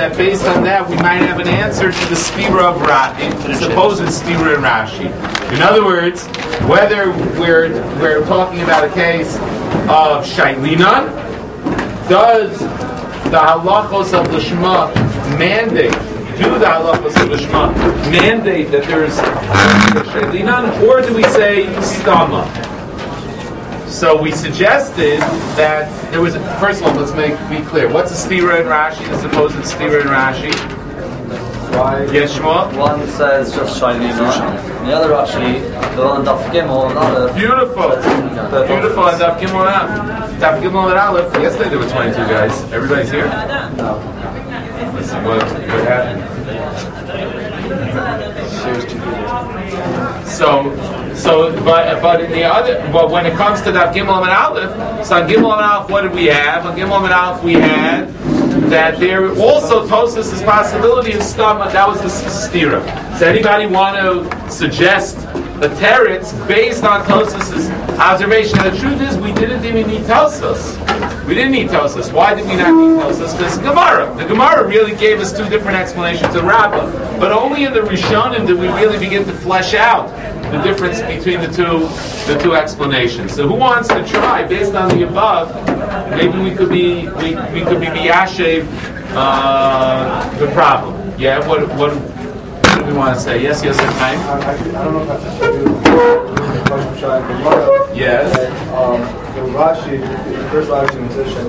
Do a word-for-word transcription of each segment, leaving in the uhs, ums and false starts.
that based on that we might have an answer to the Spira of Rashi, the supposed Spira in Rashi. In other words, whether we're we're talking about a case of Shailinan, does the halachos of the Shema mandate, do the halachos of the Shema mandate that there's Shailinan, or do we say Stama? So we suggested that there was, first of all, let's make be clear. What's a stira in Rashi, the supposed stira in Rashi? Why? Yes, Shmuel? One says just shiny and the other Rashi, the one on Daf Gimel and Aleph. Beautiful. Beautiful on Daf Gimel and Aleph. Daf Gimel and Aleph. Yesterday there were twenty-two guys. Everybody's here? No. Let's see, what, what happened? So, so, but but in the other, but when it comes to Daf Gimel and Aleph, so on Gimel and Aleph, what did we have? On Gimel and Aleph, we had that there also Tosfos this possibility of stomach. That was the stira. Does anybody want to suggest the teretz based on Tosfos' observation? And the truth is, we didn't even need Tosfos. We didn't need Tosfos. Why did we not need Tosfos? Because Gemara. The Gemara really gave us two different explanations of Rabbah. But only in the Rishonim did we really begin to flesh out the difference between the two the two explanations. So who wants to try, based on the above, maybe we could be we, we could be miyashev uh, the problem. Yeah, what what what do we want to say? Yes, yes, yes, I, I, I don't know if that's a Gemara. Yes. Um, the Rashi, the first Rashi in position,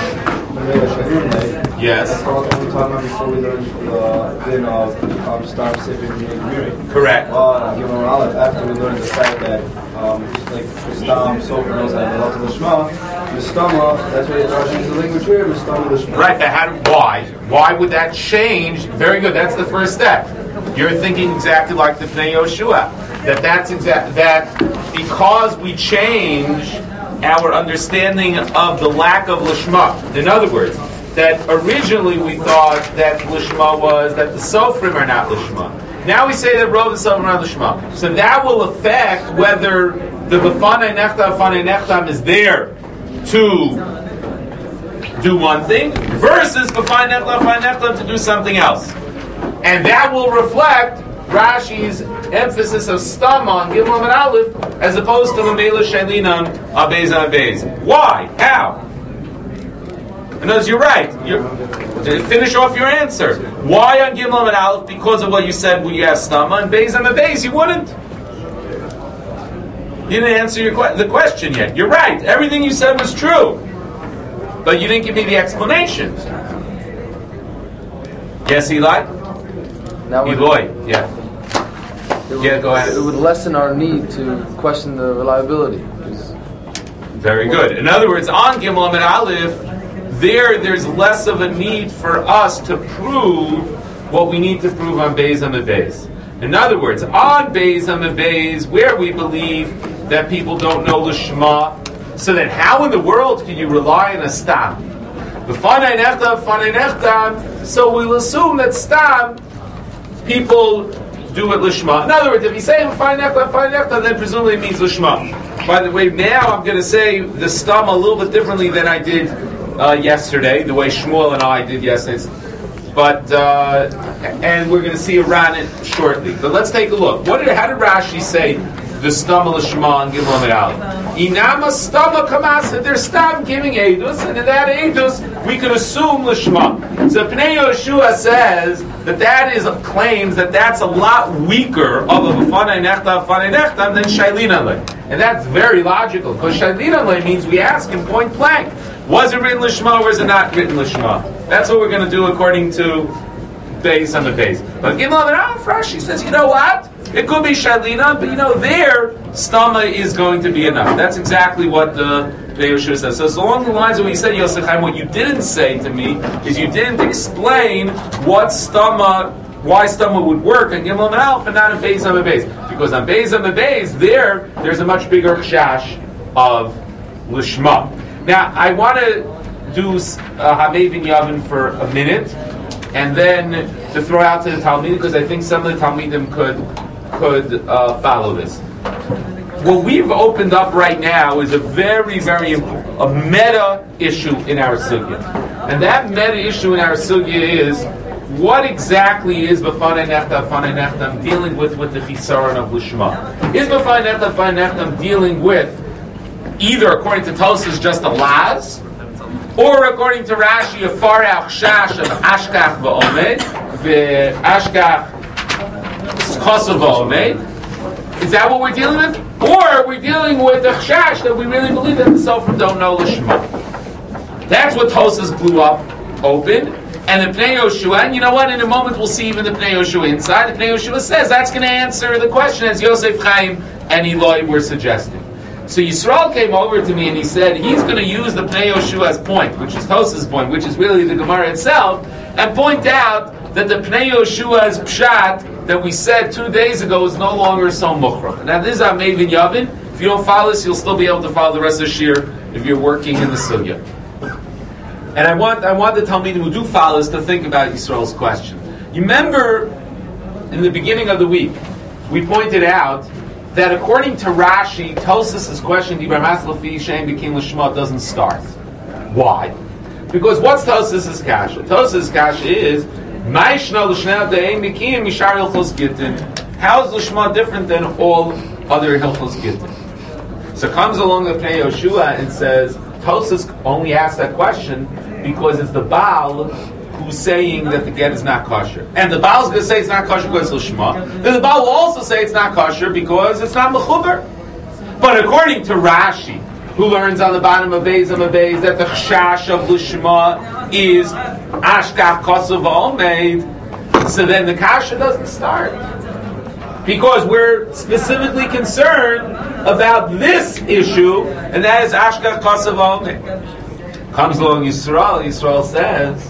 yes. That's all the only time before we learned the din of um, Stam Sifin Yigmiri. Correct. Uh, Gimel Aleph, after we learned the fact that um, like Stam, Sofer knows that the lot of the Shema, the Stama, that's why the Rashi is the language here, the Stama, the Shema. Right, but how, why? Why would that change? Very good, that's the first step. You're thinking exactly like the Pnei Yoshua. That that's exact, that because we change our understanding of the lack of Lishma. In other words, that originally we thought that Lishma was that the Sofrim are not Lishma. Now we say that Rov and Sofrim are not Lishma. So that will affect whether the B'fanei Nechtam, B'fanei Nechtam is there to do one thing versus B'fanei Nechtam, B'fanei Nechtam to do something else. And that will reflect Rashi's emphasis of Stama on Gimel and Aleph as opposed to Mamela Shalinan Abez Abez. Why? How? And as you're right, you're, finish off your answer. Why on Gimel and Aleph? Because of what you said when you asked Stama, and Bez Abez, you wouldn't. You didn't answer your que- the question yet. You're right. Everything you said was true. But you didn't give me the explanation. Yes, Eli? That would, Eloy, yeah. it would, Yeah, go ahead. It would lessen our need to question the reliability. Very good. In other words, on Gimel and Aleph, there, there's less of a need for us to prove what we need to prove on Beis and Beis. In other words, on Beis and Beis, where we believe that people don't know the Shema, so then how in the world can you rely on a Stam? B'fanei Nechtam, B'fanei Nechtam, so we'll assume that Stam people do it lishma. In other words, if you say fine nechta, fine nechta, then presumably it means lishma. By the way, now I'm going to say the stam a little bit differently than I did uh, yesterday, the way Shmuel and I did yesterday. But uh, and we're going to see around it shortly. But let's take a look. What did how did Rashi say the stam lishma and gimel medal? Inama stama kamasa. They're stam giving edus, and in that edus we could assume lishma. So Pnei Yoshua says that that is claims that that's a lot weaker of a b'fanei nechtam b'fanei nechtam than shailina le, and that's very logical because shailina le means we ask him point blank, was it written lishma or is it not written lishma? That's what we're going to do according to Beis on the Beis. But Gimel and Aleph, Rashi says, you know what? It could be shailina, but you know there stama is going to be enough. That's exactly what the Pnei Yoshua says. So, so along the lines of what you said, Yosef Chaim, what you didn't say to me is you didn't explain what stama, why stama would work in Gimel and Aleph and not in Beis and Beis. Because on Beis and Beis, there, there's a much bigger chash of lishma. Now, I want to do Hamei bin Yavin for a minute, and then to throw out to the Talmidim, because I think some of the Talmidim could could uh, follow this. What we've opened up right now is a very, very important, a meta issue in our sugya. And that meta issue in our sugya is what exactly is B'fanei Nechta, B'fanei Nechtam dealing with with the Chisaron of Lishma? Is B'fanei Nechta, B'fanei Nechtam dealing with either, according to Tosfos, just a laz, or according to Rashi, a farach shash of ashkach v'omed, v'ashkach chosav v'omed? Is that what we're dealing with? Or we're dealing with a chash that we really believe that the Sofrim don't know Lishma? That's what Tosfos blew up open. And the Pnei Yoshua, and you know what? In a moment we'll see even the Pnei Yoshua inside. The Pnei Yoshua says that's going to answer the question as Yosef Chaim and Eloi were suggesting. So Yisrael came over to me and he said he's going to use the Pnei Yoshua's point, which is Tosfos' point, which is really the Gemara itself, and point out that the Pnei Yoshua's pshat that we said two days ago is no longer so mukhrach. Now this is our Mevin Yavin. If you don't follow this, you'll still be able to follow the rest of the shir if you're working in the sugya. And I want I want the Talmidim who do follow this to think about Yisrael's question. You remember in the beginning of the week we pointed out that according to Rashi, Tosfos' question Dibar Masel Fi Shem B'Kin L'Shma doesn't start. Why? Because what's Tosfos' kasha? Tosfos' kasha is Ma'ishna L'Shnei De'en B'Kin Mishar Hilchos Gittin. How is L'Shma different than all other Hilchos Gittin? So comes along the Pnei Yoshua and says Tosfos only asked that question because it's the Baal who's saying that the get is not kosher. And the Baal's going to say it's not kosher because it's L'Shma. Then the Baal will also say it's not kosher because it's not Mechuber. But according to Rashi, who learns on the bottom of Beis Amabeis that the Chash of L'Shma is Ashkach Kosav Omeid, so then the Kasha doesn't start. Because we're specifically concerned about this issue, and that is Ashkach Kosav Omeid. Comes along Yisrael, Yisrael says,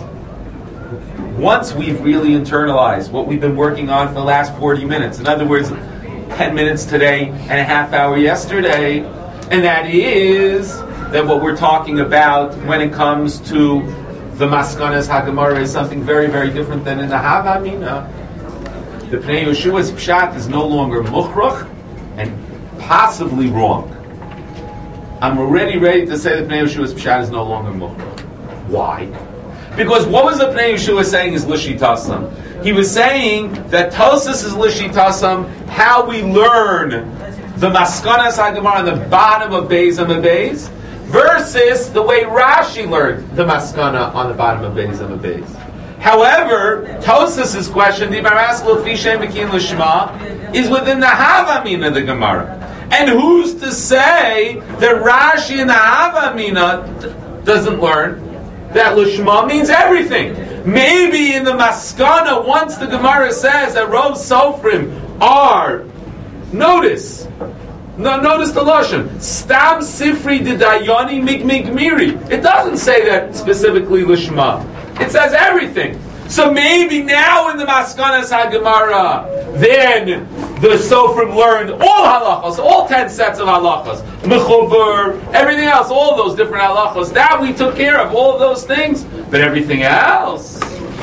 once we've really internalized what we've been working on for the last forty minutes, in other words, ten minutes today and a half hour yesterday, and that is that what we're talking about when it comes to the Maskanas HaGemara is something very, very different than in the Hava Amina. The Pnei Yoshua's pshat is no longer mukhrach and possibly wrong. I'm already ready to say that Pnei Yoshua's pshat is no longer mukhrach. Why? Because what was the Pnei Yeshua saying is Lishitasam? He was saying that Tosfos is Lishitasam, how we learn the Maskanas HaGemara on the bottom of Beis Amabeis, versus the way Rashi learned the Maskana on the bottom of Beis Amabeis. However, Tosfos' question, Dibar Masel Fi Shem B'Kin L'Shma, is within the Havamina of the Gemara. And who's to say that Rashi in the Havamina doesn't learn that L'Shma means everything? Maybe in the Maskana, once the Gemara says that Rov Sofrim are, notice, no, notice the Lashon, Stam Sifri Didayoni Migmigmiri. It doesn't say that specifically L'Shma. It says everything. So maybe now in the Maskanas HaGemara, then the Sofrim learned all halachos, all ten sets of halachos, mechuber, everything else, all those different halachos. That we took care of, all of those things. But everything else,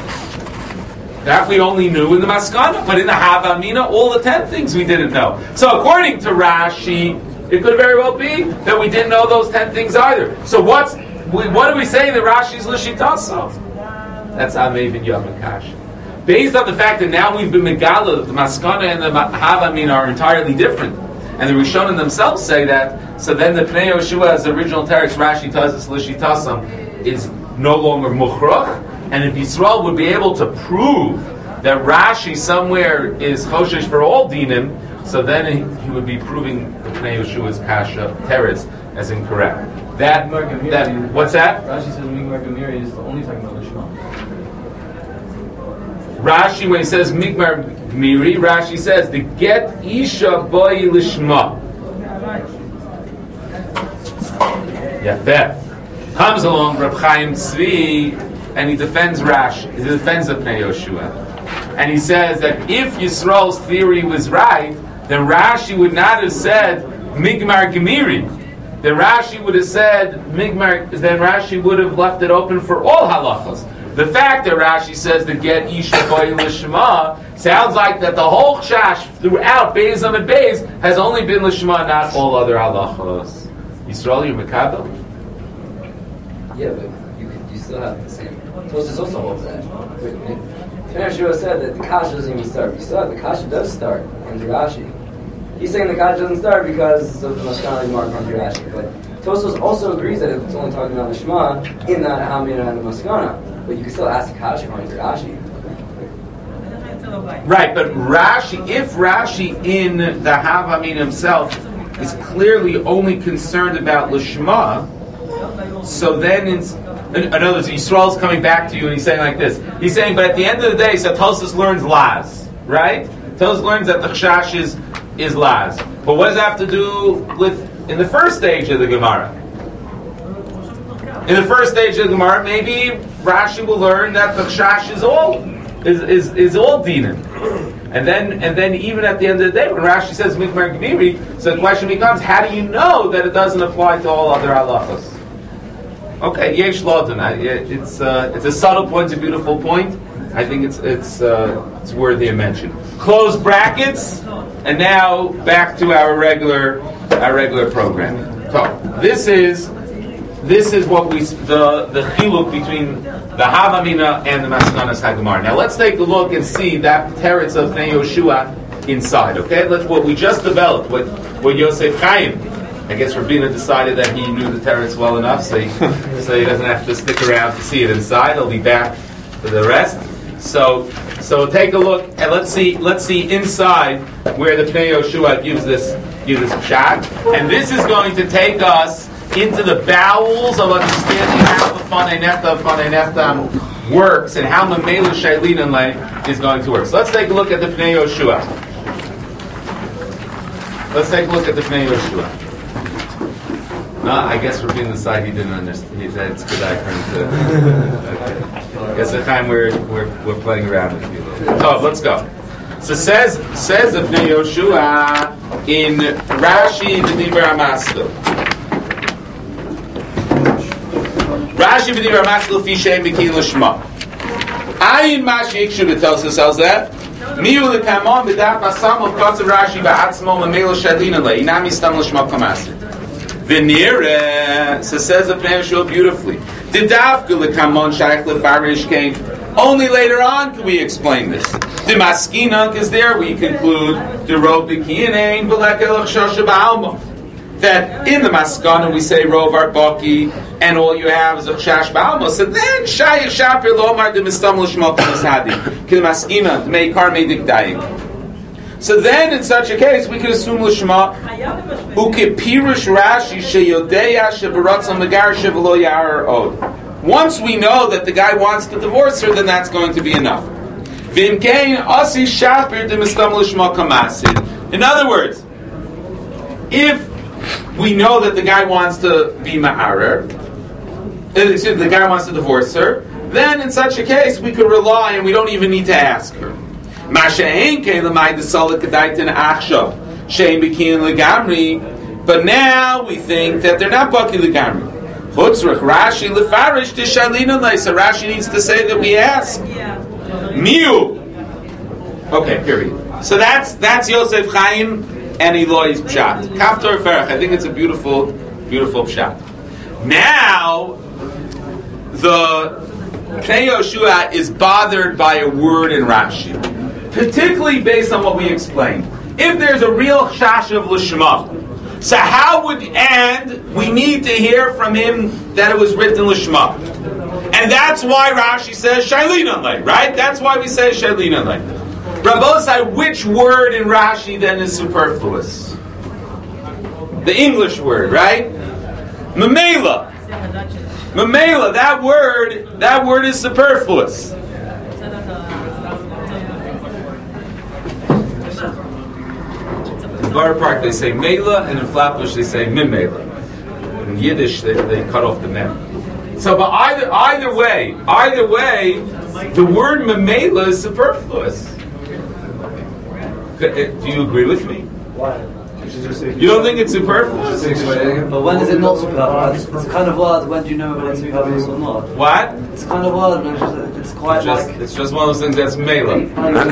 that we only knew in the Maskana. But in the Havamina, all the ten things we didn't know. So according to Rashi, it could very well be that we didn't know those ten things either. So what's we, what do we say that Rashi's L'Shitasav? That's Amevin Yavin Kash. Based on the fact that now we've been Megala, the Maskana and the Havamin are entirely different, and the Rishonim themselves say that, so then the Pnei Yoshua, as the original text, Rashi Tazis L'Shitasam, is no longer Mukhrach, and if Yisrael would be able to prove that Rashi somewhere is Choshesh for all Dinim, so then he, he would be proving the Pnei Yoshua's Kasha, Teretz, as incorrect. That, that, what's that? Rashi says Migmar Gemiri is only talking about L'Shma. Rashi, when he says Migmar Gmiri, Rashi says the get Isha Boy Lishma. Yafeh. Comes along Reb Chaim Tzvi and he defends Rashi. He defends the Pnei Yoshua. And he says that if Yisrael's theory was right, then Rashi would not have said Migmar Gmiri. Then Rashi would have said Migmar. Then Rashi would have left it open for all halachos. The fact that Rashi says the get Isha Boy Lishma sounds like that the whole chash throughout Beis and Beis has only been Lishma, not all other halachos. Yisrael, you Mekabel? Yeah, but you could you still have the same. Tosfos also holds that. Tanner Shua said that the kasha doesn't even start. You still have the kasha does start in the Rashi. He's saying the kasha doesn't start because of the Maskana mark on the Rashi. But Tosfos also agrees that it's only talking about the Shema in the Hamina and the Maskana. But you can still ask the kasha according to Rashi. Right, but Rashi, if Rashi in the Havamina himself is clearly only concerned about Lishma, so then it's, in other words, Yisrael's coming back to you and he's saying like this. He's saying, but at the end of the day, so Tosfos learns Laz, right? Tosfos learns that the Chash is, is Laz. But what does that have to do with, in the first stage of the Gemara? In the first stage of the Gemara, maybe Rashi will learn that the Chash is all, is, is, is all dinim. And then, and then even at the end of the day, when Rashi says Mikmar Gviri, so the question becomes, how do you know that it doesn't apply to all other halachos? Okay, yesh lodan. It's uh, it's a subtle point, it's a beautiful point. I think it's it's uh, it's worthy of mention. Close brackets, and now back to our regular our regular programming. So this is this is what we the the chiluk between the Havamina and the Maskanas Hagemar. Now let's take a look and see that teretz of Bnei Yoshua inside. Okay, let's what we just developed. What what Yosef Chaim. I guess Rabina decided that he knew the teretz well enough, so he, so he doesn't have to stick around to see it inside. He'll be back for the rest. So, so take a look and let's see. Let's see inside where the Pnei Yoshua gives this gives this pshat, and this is going to take us into the bowels of understanding how the Fanei Nefta Fanei Nefta works and how Mamela Shailin is going to work. So let's take a look at the Pnei Yoshua. Let's take a look at the Pnei Yoshua. No, I guess we're being the side he didn't understand. He said it's good I for him to. Okay. I guess the time we're we're we're playing around with you. Oh, let's go. So says says the Pnei Yoshua in Rashi V'Divrei HaMaskil. Rashi V'Divrei HaMaskil Fi Shem B'Ki L'Shma. Ayin Mashi Yikshu B'Tosfos tells that. Miu L'Kamon B'Daf Asam Of Kotzav Rashi B'Atzmo L'Meil Shadina Le Inami Stam L'Shma Kamasir. Venire, so says the Pnei Yoshua beautifully. Didavka l'kamon shaykh lefarish came. Only later on can we explain this. The maskina is there. We conclude the rov b'kiyanein v'lekel chshosha ba'alma. That in the maskana we say rov arbaki, and all you have is a chash ba'alma. So then shayach shapir lomar de mistam l'shmok l'shadi kil maskina mei kar mei dikdayim. So then, in such a case, we could assume l'shma ukepirush Rashi sheyodeya shebaratzon megar shevelo yar od. Once we know that the guy wants to divorce her, then that's going to be enough. V'imkein asi shapir demistam l'shma kamasid. In other words, if we know that the guy wants to be ma'arer, excuse me, the guy wants to divorce her, then in such a case we could rely and we don't even need to ask her. But now we think that they're not baki legamri. Rashi lefarish tishalina. So Rashi needs to say that we ask. Miu. Okay, period. So that's that's Yosef Chaim and Eloi's pshat. Kaftor ferach. I think it's a beautiful, beautiful pshat. Now the Pnei Yoshua is bothered by a word in Rashi. Particularly based on what we explained. If there's a real chash of l'shma, so how would, and we need to hear from him that it was written l'shma. And that's why Rashi says shailin alei, right? That's why we say shailin alei. Rabbosai, which word in Rashi then is superfluous? The English word, right? Mamela. Mamela, that word, that word is superfluous. In Bar Park they say Mela, and in Flatbush they say Mimela. In Yiddish they, they cut off the mem. So, but either either way, either way, the word Mimela is superfluous. Do you agree with me? Why? You don't think it's superfluous? But when is it not superfluous? It's kind of odd. When do you know when it's superfluous or not? What? It's kind of odd. It's, just, it's quite it's just, like... It's just one of those things that's Mela.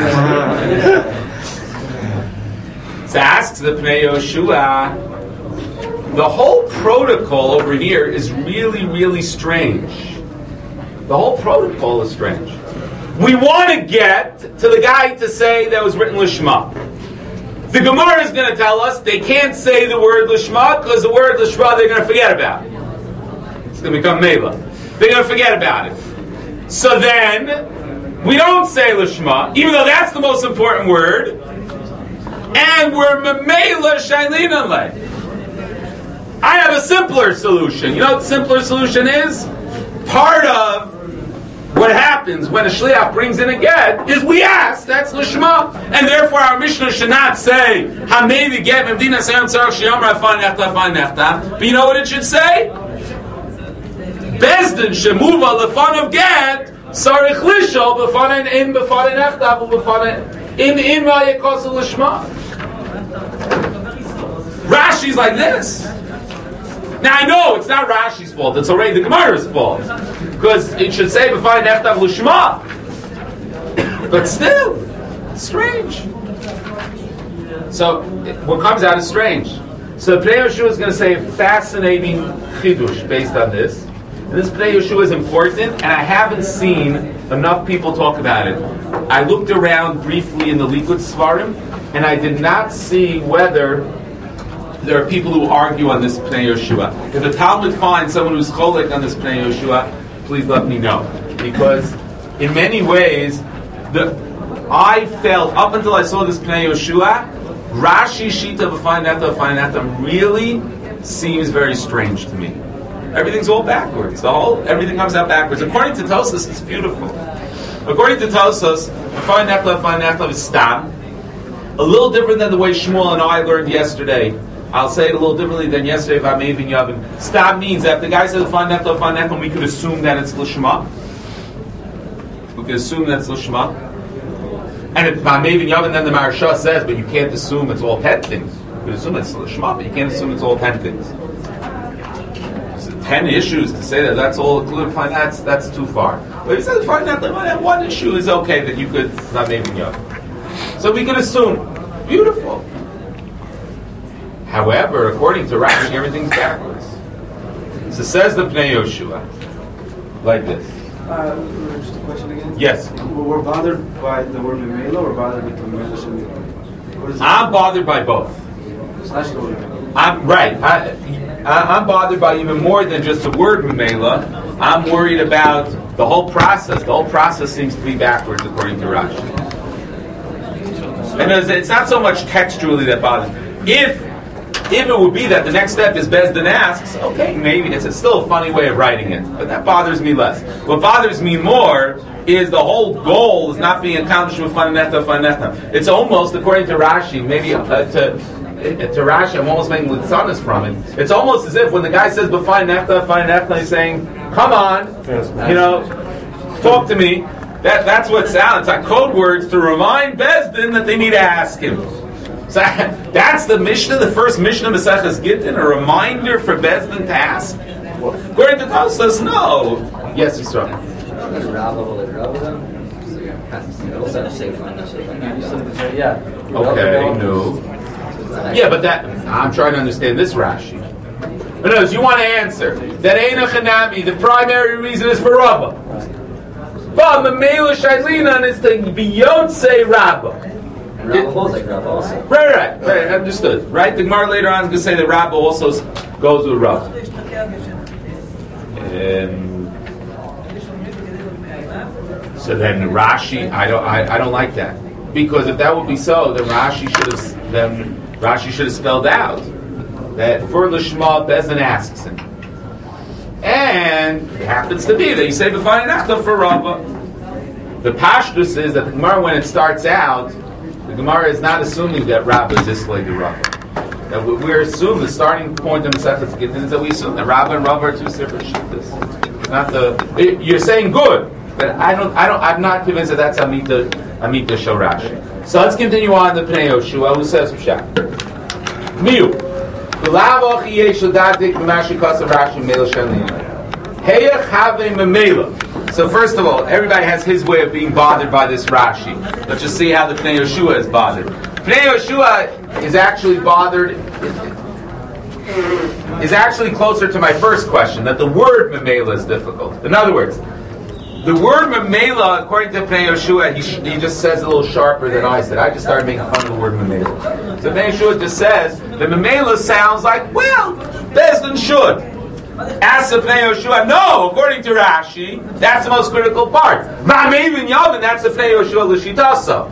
So asks the Pnei Yoshua, the whole protocol over here is really, really strange. The whole protocol is strange. We want to get to the guy to say that was written Lishma. The Gemara is going to tell us they can't say the word Lishma because the word Lishma they're going to forget about it. It's going to become Mela. They're going to forget about it. So then, we don't say Lishma, even though that's the most important word, and we're Memela Shailina Le. I have a simpler solution. You know what the simpler solution is? Part of what happens when a shliach brings in a get is we ask, that's Lishma. And therefore our Mishnah should not say, Hamevi get Memdina Sayon Tzarach Shiyamra Fan Nechta Fan Nechta. But you know what it should say? Bezdin Shemuva Lefan of get Sarich Lishol B'fanen in B'fanen Nechta B'fanen in in Vayekosel Lishma. Rashi's like this. Now I know it's not Rashi's fault, it's already the Gemara's fault. Because it should say B'fai Nechtav L'Shma. But still, strange. So, what comes out is strange. So Pnei Yehoshua is going to say a fascinating chidush based on this. And this Pnei Yehoshua is important, and I haven't seen enough people talk about it. I looked around briefly in the Likud Svarim, and I did not see whether there are people who argue on this Pnei Yehoshua. If the Talmud finds someone who's cholek on this Pnei Yehoshua, please let me know. Because in many ways, the I felt, up until I saw this Pnei Yehoshua, Rashi Shita B'Fainata B'Fainata really seems very strange to me. Everything's all backwards. The whole, everything comes out backwards. According to Tosfos, it's beautiful. According to Tosfos, B'Fainata B'Fainata is Stam. A little different than the way Shmuel and I learned yesterday. I'll say it a little differently than yesterday if I'm Avin Yavin. Stam means that if the guy says B'Fainata B'Fainata, we could assume that it's L'Shma. We could assume that's L'Shma. And if I'm Avin Yavin, then the Maharsha says, but you can't assume it's all ten things. You can assume it's L'Shma, but you can't assume it's all ten things. So ten issues to say that that's all included, fine, that's that's too far. But if you say fine, that one issue is okay that you could not Avin Yavin. So we could assume. Beautiful. However, according to Rashi, everything's backwards. So says the Pnei Yehoshua, like this. Uh, just a question again? Yes. We're bothered by the word Memela or bothered with the Memela Shalina? I'm bothered by both. Slash the word Memela. I'm right. I, I, I'm bothered by even more than just the word Memela. I'm worried about the whole process. The whole process seems to be backwards according to Rashi. And it's not so much textually that bothers me. If If it would be that the next step is Bezdin asks, okay, maybe it's a still a funny way of writing it, but that bothers me less. What bothers me more is the whole goal is not being accomplished with Faneta Faneta. It's almost, according to Rashi, maybe uh, to to Rashi, I'm almost making litzanas from it. It's almost as if when the guy says B'fai Nefta, Fai Nefta, he's saying, come on, you know, talk to me. That that's what sounds like code words to remind Bezdin that they need to ask him. So that's the Mishnah, the first Mishnah Maseches Gittin, a reminder for Bezdin to ask. According to Tosfos, no. Yes, Yisrael. Yeah. Okay, no. Yeah, but that I'm trying to understand this Rashi. But no, you want to answer that Eina Chanami. The primary reason is for Rava. But Memela Shailina is to Beyonce Rabbah. Rabba holds like Rabba also. Right, right, right. Understood. Right. The Gemara later on is going to say that Rabba also goes with Rabba. Um, so then Rashi, I don't, I, I don't like that, because if that would be so, then Rashi should have, then Rashi should have spelled out that for Lishma Bezdin asks him, and it happens to be that you say B'fai Nechta for Rabba. The Pashtus is that the Gemara, when it starts out, the Gemara is not assuming that Rabba is Islay the Rabba. That we're assuming the starting point of the Masechet Gittin is that we assume that Rabba and Rabba are two separate shittas. Not the it, you're saying good, but I don't. I don't. I'm not convinced that that's Amita Amita Shorashi. So let's continue on the Pnei Yehoshua, who says Pshat. Miu. V'lavoch yesh l'dadik b'mashi kasav Rashi meila shalina. Heyach have memela. So first of all, everybody has his way of being bothered by this Rashi. Let's just see how the Pnei Yehoshua is bothered. Pnei Yehoshua is actually bothered, is actually closer to my first question, that the word Memela is difficult. In other words, The word memela, according to Pnei Yehoshua, he, sh- he just says it a little sharper than I said. I just started making fun of the word memela. So Pnei Yehoshua just says that memela sounds like, well, Bezdin should. Ask the Pnei Yehoshua, no, according to Rashi, that's the most critical part. V'amevin Yavin, that's the Pnei Yehoshua l'shitasa.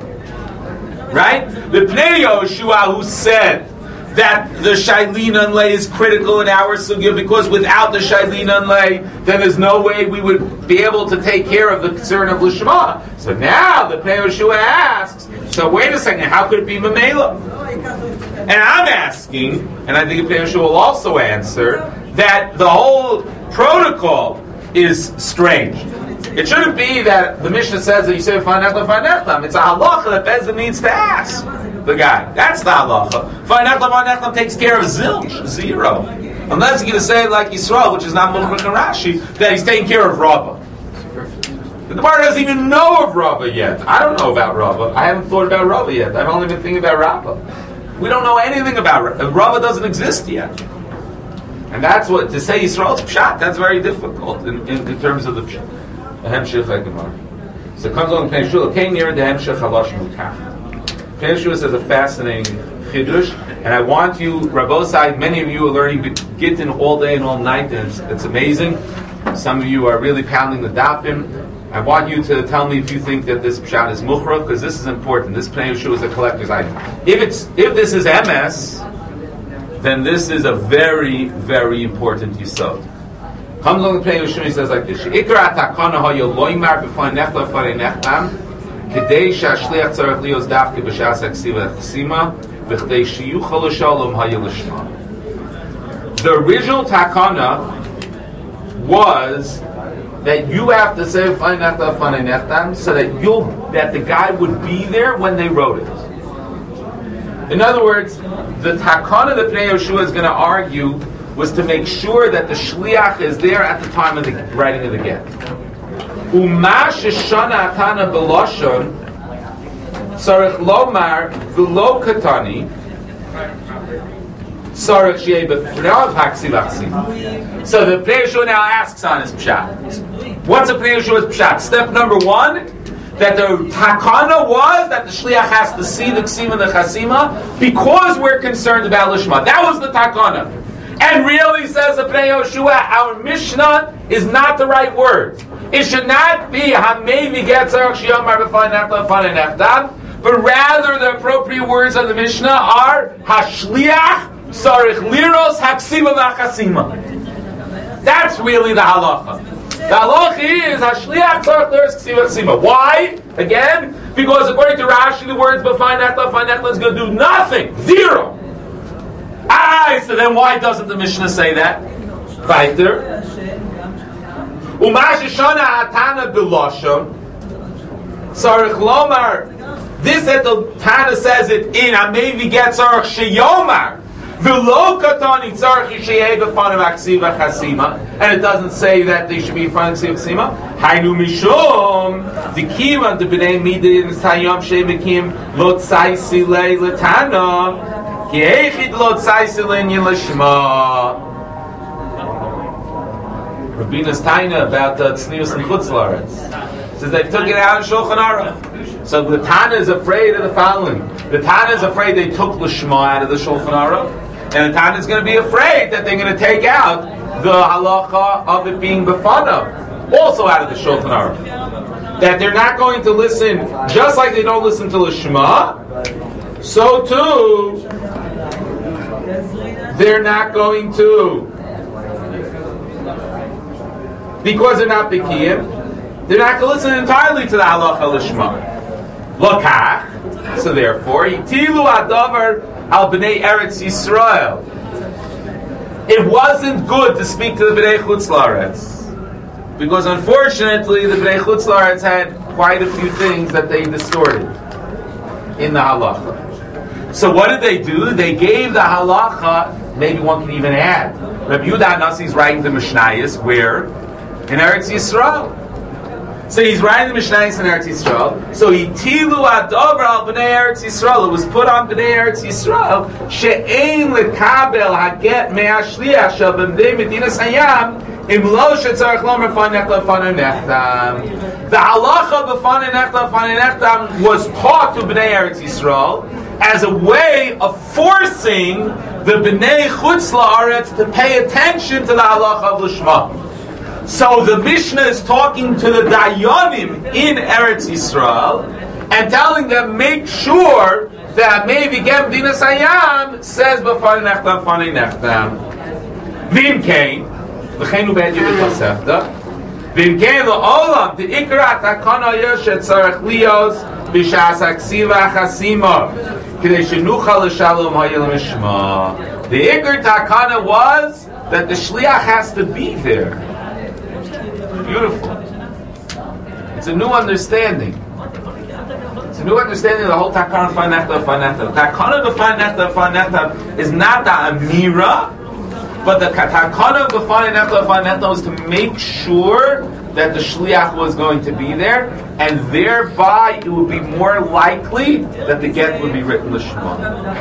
Right? The Pnei Yehoshua who said that the Shailin Unlay is critical in our sugya because without the Shailin Unlay, then there's no way we would be able to take care of the concern of Lishma. So now the Pnei Yehoshua asks, so wait a second, how could it be Mamela? And I'm asking, and I think the Pnei Yehoshua will also answer, that the whole protocol is strange. It shouldn't be that the Mishnah says that you say Fanechlam Fanechlam. It's a halacha that Bezdin needs to ask the guy. That's the halacha. Fanechlam Fanechlam takes care of zilch, zero. Unless you're going to say like Yisrael, which is not Mulchach and Rashi, that he's taking care of Rabbah. The Gemara doesn't even know of Rabbah yet. I don't know about Rabbah. I haven't thought about Rabbah yet. I've only been thinking about Rabbah. We don't know anything about Rabbah. Rabbah doesn't exist yet. And that's what, to say Yisrael's pshat, that's very difficult in, in, in terms of the pshat. The Hemshech HaGemara. So it comes on Pnei Yehoshua, came near the Hemshech Halash Mutach. Pnei Yehoshua says a fascinating chidush, and I want you, Rabbosai, many of you are learning Gittin all day and all night, and it's, it's amazing. Some of you are really pounding the dapim. I want you to tell me if you think that this pshat is muchra, because this is important. This Pnei Yehoshua is a collector's item. If it's if this is M S, then this is a very, very important yisod. Comes on the Pnei Yehoshua, he says like this: Ikra takana hayo loymar b'fnei nechla b'fnei nechtam, kedei shashliach tzarich lios dafke b'shas haksiva chesima, v'chdei shiyuchal l'shalom hayo l'shma. The original takana was that you have to say b'fnei nechla b'fnei nechtam, so that you'll that the guy would be there when they wrote it. In other words, the takana that Pnei Yehoshua is going to argue was to make sure that the shliach is there at the time of the writing of the get. Uma sheshana atana beloshon sarich lomar v'lo katani sarich sheyeh b'fnav haksiv achsim. So the Pnei Yehoshua now asks on his pshat. What's a Pnei Yehoshua's pshat? Step number one, that the takana was that the shliach has to see the ksima and the chasima because we're concerned about lishma. That was the takana. And really, says the Pnei Yehoshua, our Mishnah is not the right word. It should not be Hamevi Getzarach Shiyomar B'Fnei Nechla B'Fnei Nechtam, but rather the appropriate words of the Mishnah are Hashliach Sarich Liros Haksima V'Chasima. That's really the halacha. The halacha is Hashliach Sarich Liros Haksima V'Chasima. Why? Again, because according to Rashi, the words B'Fnei Nechla B'Fnei Nechla is going to do nothing, zero. Ah, so then why doesn't the Mishnah say that? Weiter. Umashishana atana b'lashon sarich lomar. This that the Tana says it in Amevi get sarich sheyomar v'lo katani sarich sheyeh b'fanav aksiva chasima, and it doesn't say that they should be in front of aksiva chasima. Hainu mishum dikiva de b'nei midin sayom shemekim lo tzai silei letana. Rabbeina's Taina about the tznius and chutz la'aretz says they took it out of Shulchan Aruch. So the Tana is afraid of the following: the Tana is afraid they took Lishma out of the Shulchan Aruch, and the Tana is going to be afraid that they're going to take out the halacha of it being befanav also out of the Shulchan Aruch. That they're not going to listen, just like they don't listen to Lishma. So too, they're not going to, because they're not Bikiyim, they're not going to listen entirely to the halacha lishma. Lokach, so therefore, Yitilu adavar al bnei Eretz Yisrael. It wasn't good to speak to the bnei Chutz La'aretz, because unfortunately the bnei Chutz La'aretz had quite a few things that they distorted in the halacha. So what did they do? They gave the halacha, maybe one can even add, Rabbi Yehuda Nasi is writing the Mishnayos, where? In Eretz Yisrael. So he's writing the Mishnayos in Eretz Yisrael. So he tilu adover al b'nei Eretz Yisrael. It was put on b'nei Eretz Yisrael. She'ein lekabel haget me'ashliach shel b'mdei medinas hayam Im lo shetzarech lomer fanech lefanu nechtam. The halacha b'fanei nechtam fanei nechtam was taught to Bnei Eretz Yisrael as a way of forcing the Bnei Chutz La'aretz to pay attention to the halacha of Lishma. So the Mishnah is talking to the Dayanim in Eretz Yisrael and telling them, make sure that maybe Gem Dinas Hayam says b'fanei nechtam fanei nechtam. V'im kein v'cheinu b'ed yibet Tosefta v'im kein la'olam the ikra takana yoshet tzarech lios b'shas haksiva chasima k'dei shenucha l'shalom hayel mishma. The ikra takana was that the shliach has to be there. Beautiful. It's a new understanding. It's a new understanding of the whole takana v'fanechta v'fanechta. Takana v'fanechta v'fanechta is not the amira, but the takana of the fanechta fanechta was to make sure that the shliach was going to be there, and thereby it would be more likely that the get would be written l'shma.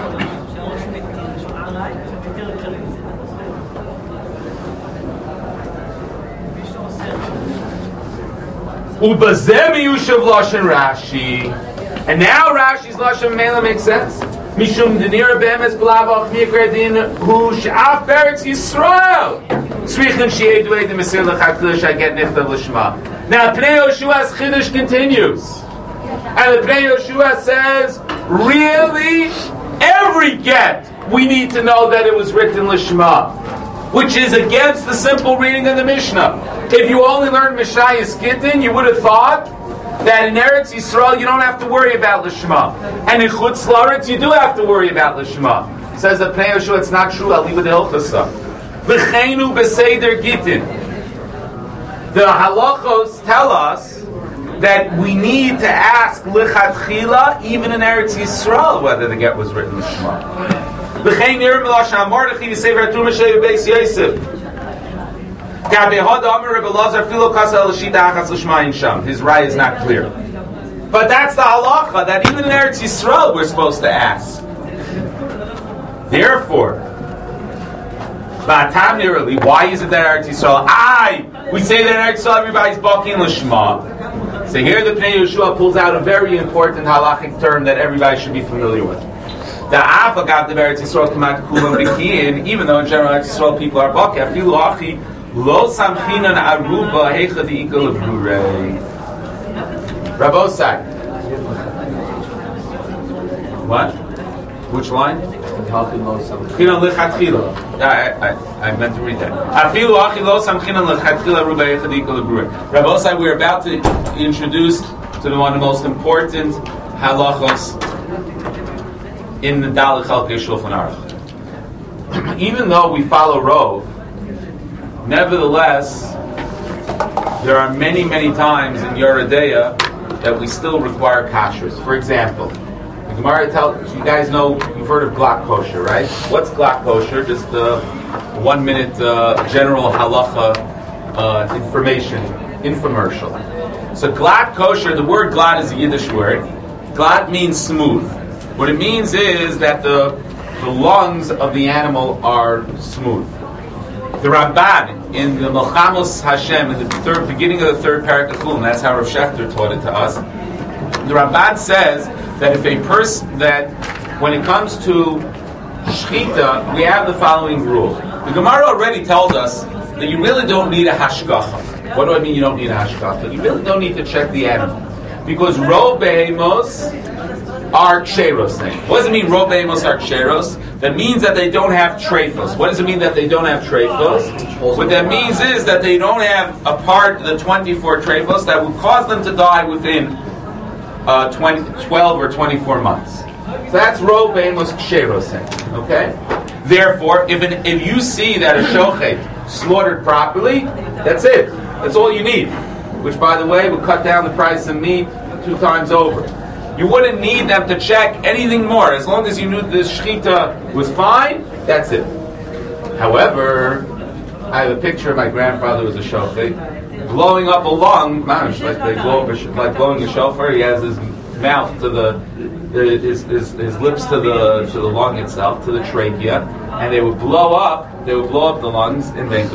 Ubazeh miyushav lashon Rashi, and now Rashi's lashon mela makes sense. Mishum denira be'emes b'lavach mikredin hu she'af beretz Yisrael tzrichin she'edu edim esir l'chaklish aget nichtav l'shma. Now Pnei Yoshua's chiddush continues, and the Pnei Yoshua says, really, every get we need to know that it was written l'shma, which is against the simple reading of the Mishnah. If you only learned Mishayis Gittin, you would have thought that in Eretz Yisrael you don't have to worry about Lishma, and in Chutz La'aretz you do have to worry about Lishma. Says the Pnei Yoshua, it's not true. I'll leave it to Hilchasa. V'cheinu b'seder Gittin. The halachos tell us that we need to ask lichatchila even in Eretz Yisrael whether the get was written Lishma. V'chein nir milashem Mordechai v'sever Tumah shei b'beis Yosef. His right is not clear. But that's the halacha, that even in Eretz Yisrael we're supposed to ask. Therefore, why is it that Eretz Yisrael? I we say that in Eretz Yisrael everybody's baking l'shma. So here the Pnei Yeshua pulls out a very important halachic term that everybody should be familiar with. The Afagav the Eretz Yisrael kamat kulam b'kiyin, even though in general Eretz Yisrael people are baking, afilu achi lo samchinan aruba heicha diikol avurei. Rabosai. What? Which line? Samchinan lechatchila. I, I, I meant to read that. Afilu achi lo samchinan lechatchila aruba heicha diikol avurei. Rabosai, we're about to introduce to the one of the most important halachos in the Daled Chalkei Shulchan Aruch. Even though we follow Rov, nevertheless, there are many, many times in Yoredeya that we still require kashrus. For example, the Gemara tells you guys know, you've heard of Glak Kosher, right? What's Glak Kosher? Just a one minute uh, general halacha uh, information, infomercial. So Glak Kosher, the word glad is a Yiddish word. Glad means smooth. What it means is that the, the lungs of the animal are smooth. The Ramban in the Melchamos Hashem, in the third, beginning of the third parak of Chulin, that's how Rav Shechter taught it to us. The Ramban says that if a person, that when it comes to Shechita, we have the following rule. The Gemara already tells us that you really don't need a hashgacha. What do I mean you don't need a hashgacha? You really don't need to check the animal. Because Ro Behemos are ksheros. What does it mean, Ro Behemos are ksheros? That means that they don't have trephos. What does it mean that they don't have trephos? What that means is that they don't have a part of the twenty-four trephos that would cause them to die within uh, twenty, twelve or twenty-four months. So that's Ro Behemos ksheros. Okay? Therefore, if an, if you see that a shochet slaughtered properly, that's it. That's all you need. Which, by the way, will cut down the price of meat two times over. You wouldn't need them to check anything more. As long as you knew the shechita was fine, that's it. However, I have a picture of my grandfather who was a shofet, blowing up a lung, mamish, like they blow up a, like blowing a shofar. He has his mouth to the, the his, his his lips to the to the lung itself, to the trachea, and they would blow up. They would blow up the lungs in Vancouver.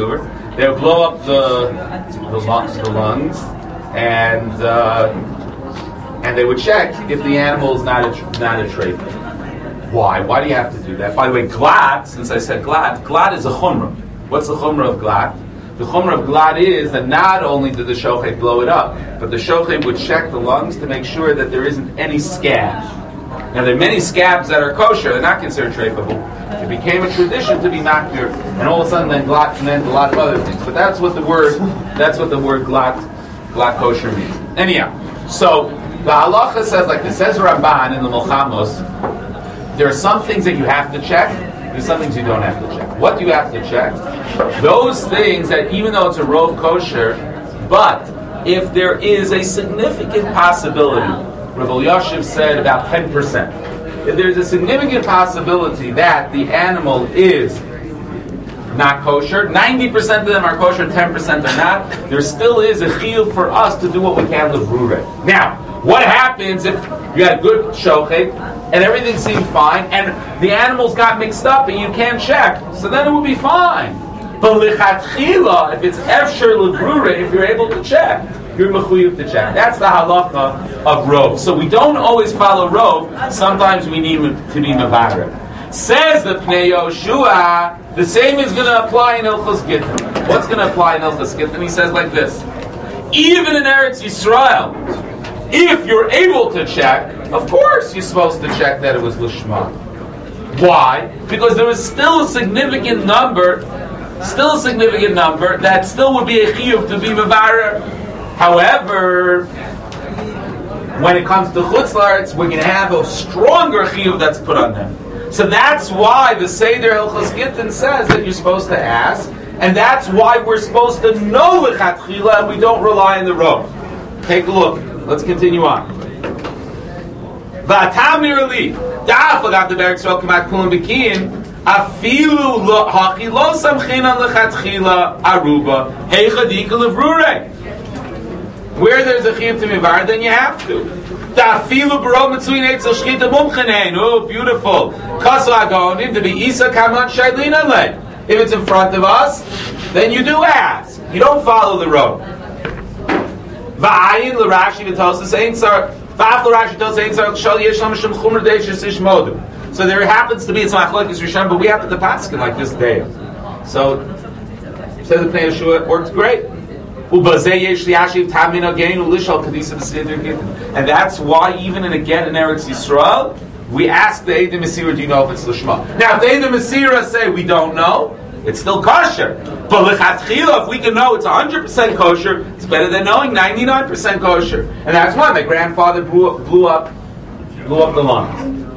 They would blow up the the, lungs, the lungs, and uh, and they would check if the animal is not a not a treifa. Why? Why do you have to do that? By the way, glad. Since I said glad, glad is a chumrah. What's the chumrah of glad? The chumrah of glad is that not only did the shochet blow it up, but the shochet would check the lungs to make sure that there isn't any scab. Now there are many scabs that are kosher; they're not considered treifable. It became a tradition to be makbir, and all of a sudden then glad meant a lot of other things. But that's what the word that's what the word glad glad kosher means. Anyhow, so the halacha says, like it says Ramban in the Milchamos, there are some things that you have to check. There's some things you don't have to check. What do you have to check? Those things that even though it's a rov kosher, but if there is a significant possibility, Rav Elyashiv said about ten percent. If there's a significant possibility that the animal is not kosher, ninety percent of them are kosher, ten percent are not, there still is a chiyuv for us to do what we can levrure. Now, what happens if you had a good shochet and everything seemed fine and the animals got mixed up and you can't check? So then it would be fine. But lichatchila, if it's efsher levrure, if you're able to check, you're mechuyev to check. That's the halacha of rov. So we don't always follow rov. Sometimes we need to be mevarer. Says the Pnei Yoshua, the same is going to apply in Hilchos Gittin. What's going to apply in Hilchos Gittin? He says like this: even in Eretz Yisrael, if you're able to check, of course you're supposed to check that it was Lishma. Why? Because there was still a significant number, still a significant number that still would be a chiyuv to be mevarer. However, when it comes to Chutz La'aretz, we're going to have a stronger chiyuv that's put on them. So that's why the Seder Hilchos Gittin says that you're supposed to ask, and that's why we're supposed to know lechatchila and we don't rely on the rov. Take a look. Let's continue on. V'atamir li da'af l'gav the Be'eretz Yisrael k'mat kulam b'kiyin afilu ha'chi lo samchinan lechatchila aruba heichadika levrure. Where there's a chiyuv to mivar, then you have to. Ta'afilu b'ro mitzuyin eitzel shchita mumchanein. Oh, beautiful. Kaso ha'gaonim to be isa kaman shaylin alei. If it's in front of us, then you do ask. You don't follow the road. Va'ayin l'rashi v'tosis ein sar v'af l'rashi v'tosis ein sar shal yesham shem chumr deishis ish modu. So there happens to be it's machlokes rishon, but we have to paskin like this day. So, says the Pnei Yeshua, it works great. And that's why even in a get in Eretz Yisrael, we ask the Eidim Mesira, do you know if it's Lishma? Now, if the Eidim Mesira say we don't know, it's still kosher. But L'chatchila, if we can know it's one hundred percent kosher, it's better than knowing ninety-nine percent kosher. And that's why my grandfather blew up, blew up, blew up the lungs.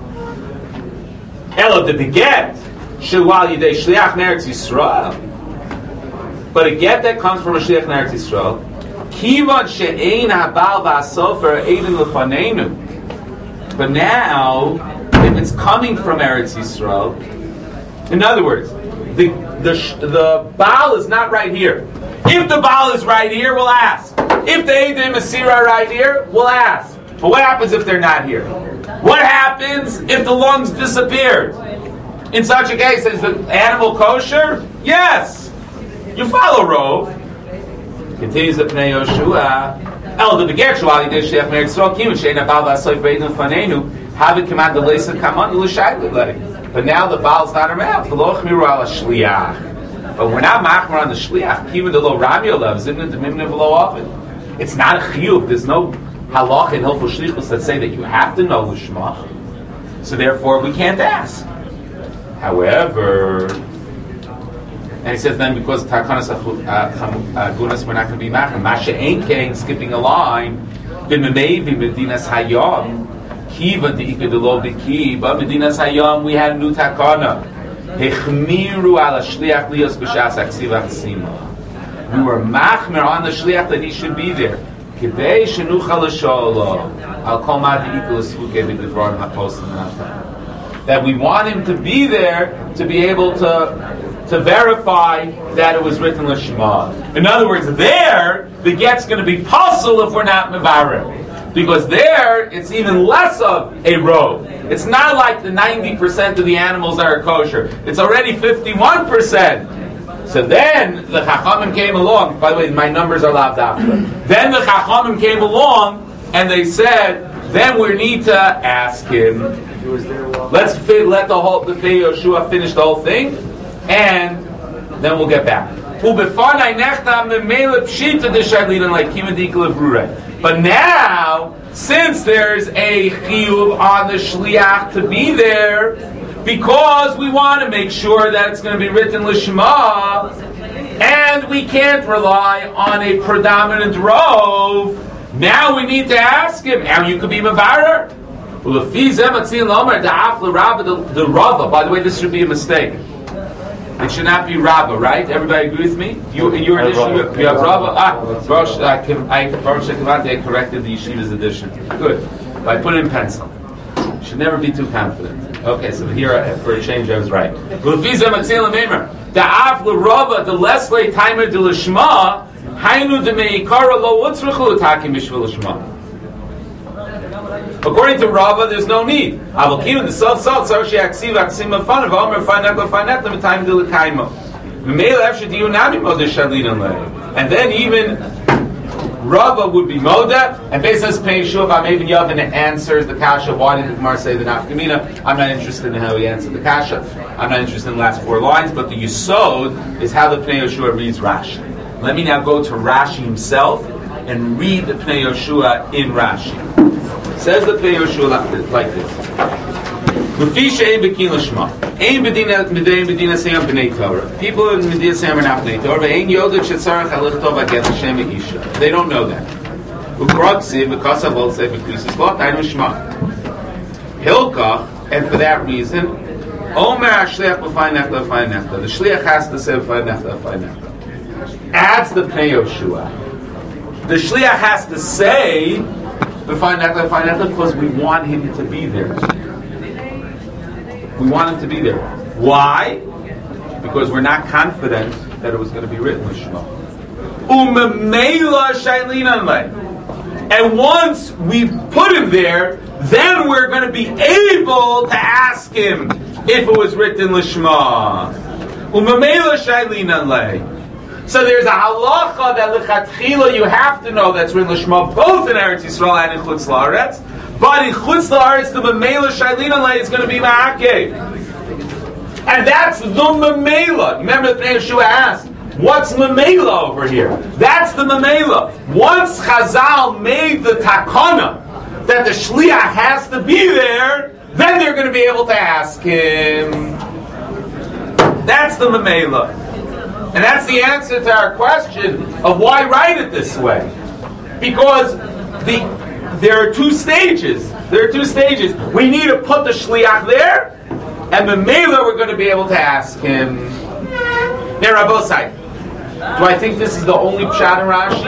Elo the beget, Shewal Yidei Shliach Eretz Yisrael. But a get that comes from a shliach in Eretz Yisrael, kivan she'ein habal v'asofer eidin lefaneinu. But now, if it's coming from Eretz Yisrael, in other words, the the the Baal is not right here. If the Baal is right here, we'll ask. If the Eidim Mesira are right here, we'll ask. But what happens if they're not here? What happens if the lungs disappeared? In such a case, is the animal kosher? Yes. You follow Rov. Continues the Pnei Yoshua. El the beger shuali de shech me'eretz Yisrael kimin she'ena bal v'asoif ve'edin fanenu have it command the leisa kaman l'shayli. But now the Baal's not around. V'lo chmiru ala shliach. But we're not machmer on the shliach. Kimin the lo ramyo lev zimna demimna v'lo oven. It's not a chiyuv. There's no halach in hilchos shlichus that say that you have to know l'shma. So therefore we can't ask. However. And he says then because Takanas Agunas we're not going to be machmer. Masha Ein Kain skipping a line. B'memevi Medinas Hayom Kiva Deikadelo B'Ki. But Medinas Hayom we had a new Takana. Hechmiru ala Shliach Lios B'Shas Aksiva Chsima. We were machmer on the Shliach that he should be there. Kidei Shenucha L'Sholo Al Kol Ma Deikul Esfuke B'Divron HaPosim Natan. That we want him to be there to be able to to verify that it was written l'shma. In other words, there the get's going to be possible if we're not mevarim, because there it's even less of a rov. It's not like the ninety percent of the animals that are kosher. It's already fifty-one percent. So then the Chachamim came along. By the way, my numbers are loud after. Then the Chachamim came along and they said, then we need to ask him. Let's fit, let the whole the Pnei Yoshua finish the whole thing, and then we'll get back. But now, since there's a chiyuv on the shliach to be there, because we want to make sure that it's going to be written lishma, and we can't rely on a predominant rov, now we need to ask him. Now you could be mavarer. The rava. By the way, this should be a mistake. It should not be Rabba, right? Everybody agree with me? You, you're an issue. You have Rabba. Ah, Baruch, I, I, Baruch I corrected the yeshiva's edition. Good. I put it in pencil. You should never be too confident. Okay, so here, for a change, I was right. The af l'Rava, the less late timer de l'shma, hainu de meikara lo utzrichu l'takim mishvil l'shma. According to Rava, there's no need. Avokim the self salt so she aksiv aksim of fun of Omer finet lo finet the time to the kaimo. Memela after do you not be moda shalina lay. And then even Rava would be moda, and based on his Pnei Yeshua, Ameven Yavin answers the kasha. Why did the Gemara say the nafkamina? I'm not interested in how he answered the kasha. I'm not interested in the last four lines, but the yisod is how the Pnei Yeshua reads Rashi. Let me now go to Rashi himself and read the Pnei Yeshua in Rashi. Says the Pnei Yeshua like this: L'fi she'ein b'kin l'shma, ein b'dina b'dein b'dina seyam b'nei Torah. People in Medina Seyam are not b'nei Torah. Ve'ein yodek shetzarach halichtov aget l'shem isha. They don't know that. U'krotzi v'kasav ol say b'krisis lot ein l'shma. Hilkach, and for that reason, Omer hashliach b'fay nechta b'fay nechta. The shliach has to say b'fay nechta b'fay nechta. Adds the Pnei Yeshua. The shliach has to say b'fay nechta b'fay nechta because we want him to be there. We want him to be there. Why? Because we're not confident that it was going to be written Lishma. Umemela shaylin lay. And once we put him there, then we're going to be able to ask him if it was written Lishma. Umemela shaylin lay. So there's a halacha that lechatchila you have to know that's written Lishma both in Eretz Yisrael and in Chutz La'aretz. But in Chutz La'aretz, the Memela Shailina Lay is going to be Ma'akev. And that's the Memela. Remember the Pnei Yeshua asked, what's Memela over here? That's the Memela. Once Chazal made the takana that the Shliach has to be there, then they're going to be able to ask him. That's the Memela. And that's the answer to our question of why write it this way. Because the There are two stages. There are two stages. We need to put the shliach there, and the mela we're going to be able to ask him. Now, Rabbosai, do I think this is the only pshat in Rashi?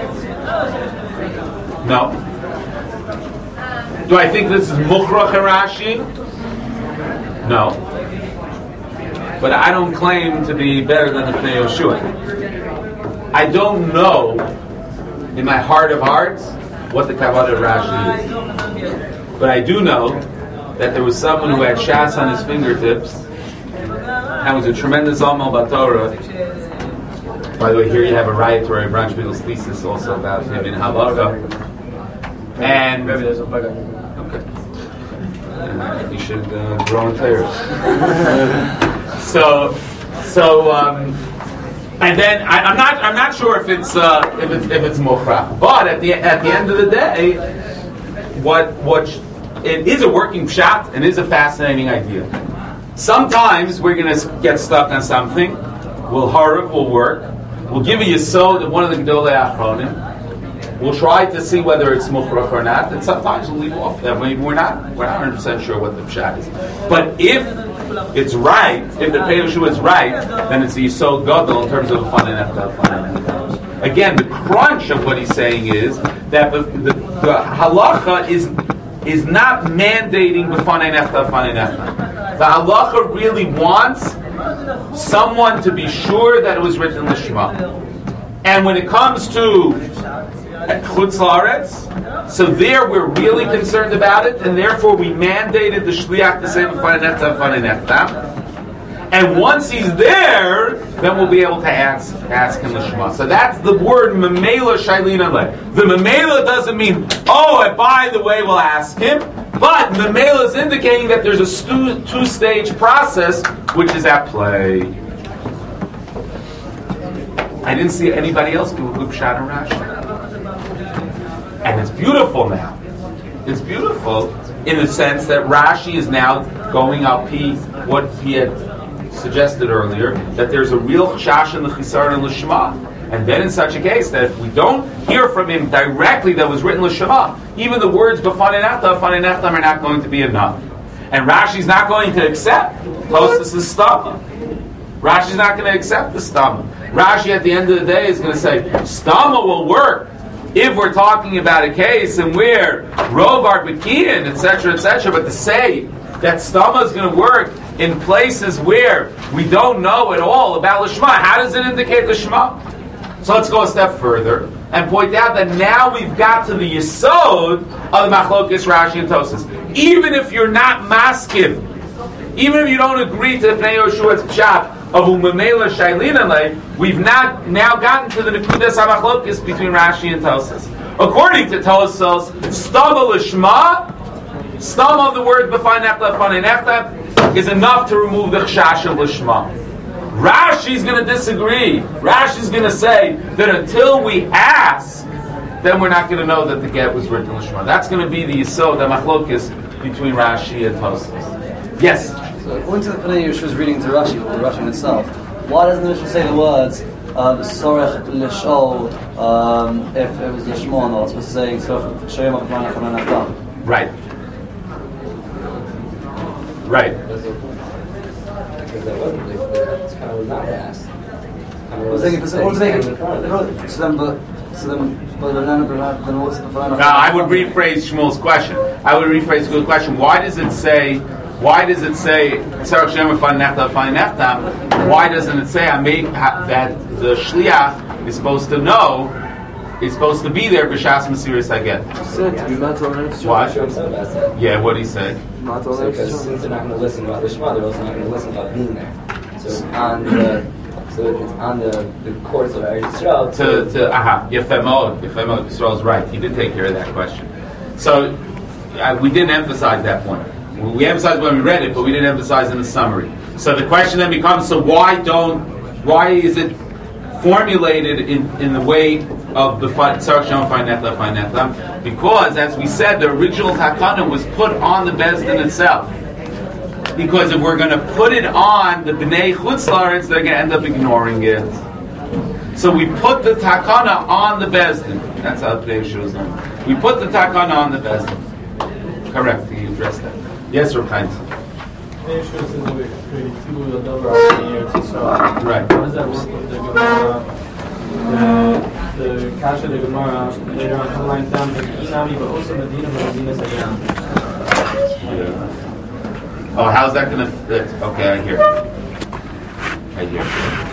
No. Do I think this is mukhrach in Rashi? No. But I don't claim to be better than the Pnei Yeshua. I don't know, in my heart of hearts, what the Kavanah of Rashi is. But I do know that there was someone who had Shas on his fingertips and was a tremendous Amal Batorah. By the way, here you have a riot or a Branch Beatles thesis also about him in Halacha. And okay. And you should uh, grow in tears. so so um And then I, I'm not. I'm not sure if it's uh, if it's if it's mochrach. But at the at the end of the day, what what it is a working pshat and is a fascinating idea. Sometimes we're going to get stuck on something. We'll harav, we'll work. We'll give a yesod of one of the gedolei achronim. We'll try to see whether it's mochrach or not. And sometimes we'll leave off that. Maybe we're not. We're not one hundred percent sure what the pshat is. But if it's right, if the Pnei Yeshua is right, then it's the Yisod Gadol in terms of fun and efta, fun and efta. Again, the crunch of what he's saying is that the, the, the halacha is is not mandating the fun and efta, fun and efta. The halacha really wants someone to be sure that it was written Lishma. And when it comes to Chutz La'aretz, so there we're really concerned about it, and therefore we mandated the shliach to say v'fanei nechta, v'fanei nechta. And once he's there, then we'll be able to ask ask him l'shma. So that's the word memela shailina le. The memela doesn't mean, oh, and by the way, we'll ask him. But memela is indicating that there's a stu- two-stage process which is at play. I didn't see anybody else do a good shot on Rashi. And it's beautiful now. It's beautiful in the sense that Rashi is now going up he, what he had suggested earlier, that there's a real chash in the chisar and l'shma. And then in such a case, that if we don't hear from him directly that was written l'shma, even the words b'fanei nechtam, b'fanei nechtam are not going to be enough. And Rashi's not going to accept Tosfos' stamma. Rashi's not going to accept the stamma. Rashi at the end of the day is going to say, stamma will work if we're talking about a case in where Rov Arbakian, et cetera, et cetera, but to say that stamma is going to work in places where we don't know at all about Lishma, how does it indicate Lishma? So let's go a step further and point out that now we've got to the Yesod of the Machlokes Rashi and Tosfos. Even if you're not maskim, even if you don't agree to Pnei Yehoshua's pshat of Umemela Shailina Le, we've not now gotten to the Nekudas HaMachlokes between Rashi and Tosfos. According to Tosfos, Stama Lishma, Stama of the word B'fai Nechta, B'fanei Nechta, is enough to remove the Chash of Lishma. Rashi's going to disagree. Rashi's going to say that until we ask, then we're not going to know that the get was written Lishma. That's going to be the Yisod, the Machlokes between Rashi and Tosfos. Yes? So according to the Pnei Yehoshua's reading to Rashi, or the Rashi itself, why doesn't the Mishnah say the words Sorech L'Shol if it was Lishma or not? It's supposed to say Sorech Shayim B'fanei Nechtam. Right. Right. Because that wasn't the kind of was not asked. I was thinking, so then, but so then, but then, then what's the final? Now, I would rephrase Shmuel's question. I would rephrase the question. Why does it say? Why does it say Tzarech Shem B'fanei Nechtam, B'fanei Nechtam? Why doesn't it say I made that the shliach is supposed to know? He's supposed to be there b'shas Mesiras Haget. Why? Yeah, what he said. So because since they're not going to listen about Lishma, they're also not going to listen about being there. So it's on the so it's on the, the course of Eretz Yisrael To to aha, Yefeh Mod, Yefeh Mod. Yisrael's right. He did take care of that question. So uh, we didn't emphasize that point. We emphasized when we read it, but we didn't emphasize in the summary. So the question then becomes: so why don't? Why is it formulated in, in the way of the Tzarech Shem B'fanei Nechtam? Because, as we said, the original takana was put on the Bezdin itself. Because if we're going to put it on the Bnei Chutz La'aretz, they're going to end up ignoring it. So we put the takana on the Bezdin. That's how Bnei Yeshua is done. We put the takana on the Bezdin. Correct. You addressed that. Yes, Rav Chaim. Bnei Yeshua says that we created Tzibur Yodavar in Eretz Yisrael. Right. How does that work with the Gemara? The, the Kasha, the Gemara, later on, two lines down, the Inami, but also Medina, Medina Sagan. Oh, how's that going to fit? Okay, I hear. I hear.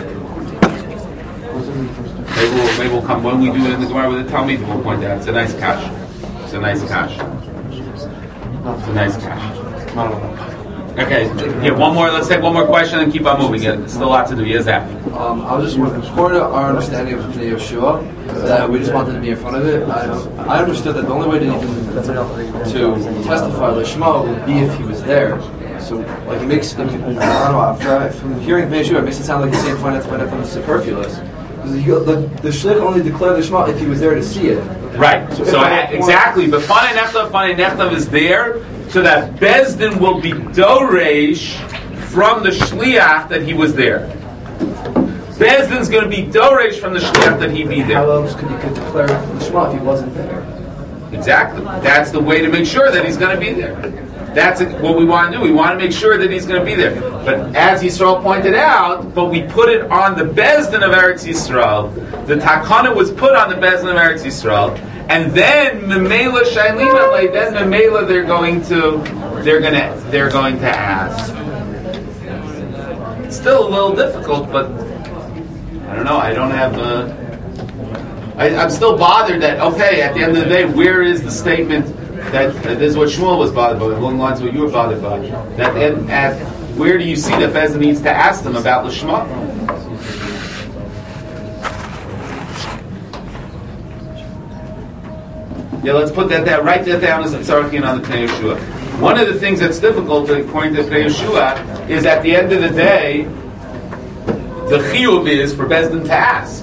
Maybe we'll, maybe we'll come, when we do it in the Gemara with the Talmud, we'll point out. It's a nice cash. It's a nice cash. It's a nice cash. Okay, yeah, one more, let's take one more question and keep on moving. Yeah, there's still a lot to do. Here's that. Um, I was just wondering, according to our understanding of Pnei Yeshua, that we just wanted to be in front of it. I, I understood that the only way to even to testify Lishma would be if he was there. So, like, it makes, I, mean, I don't know, after, from hearing Pnei Yeshua, it makes it sound like he's saying find out, find out, is superfluous. Because the, the Shlich only declared Lishma if he was there to see it. Right. So, so uh, exactly, but B'fanei Nechtam, B'fanei Nechtam is there so that Bezdin will be doresh from the shliach that he was there. Bezdin's going to be doresh from the shliach that he be there. How else could you could declare Lishma if he wasn't there? Exactly. That's the way to make sure that he's going to be there. That's what we want to do. We want to make sure that he's going to be there. But as Yisrael pointed out, but we put it on the Bezdin of Eretz Yisrael. The takana was put on the Bezdin of Eretz Yisrael. And then Memela Shailina, then Memela they're going to they're gonna they're going to ask. It's still a little difficult, but I don't know. I don't have the. I, I'm still bothered that okay. At the end of the day, where is the statement that, that this is what Shmuel was bothered by, along the lines of what you were bothered by? That at, at where do you see that Bezdin needs to ask them about Lishma? Yeah, let's put that down. Write that down as a tzarkin on the Pnei Yeshua. One of the things that's difficult, according to Pnei Yeshua, is at the end of the day, the chiyuv is for Bezdin to ask.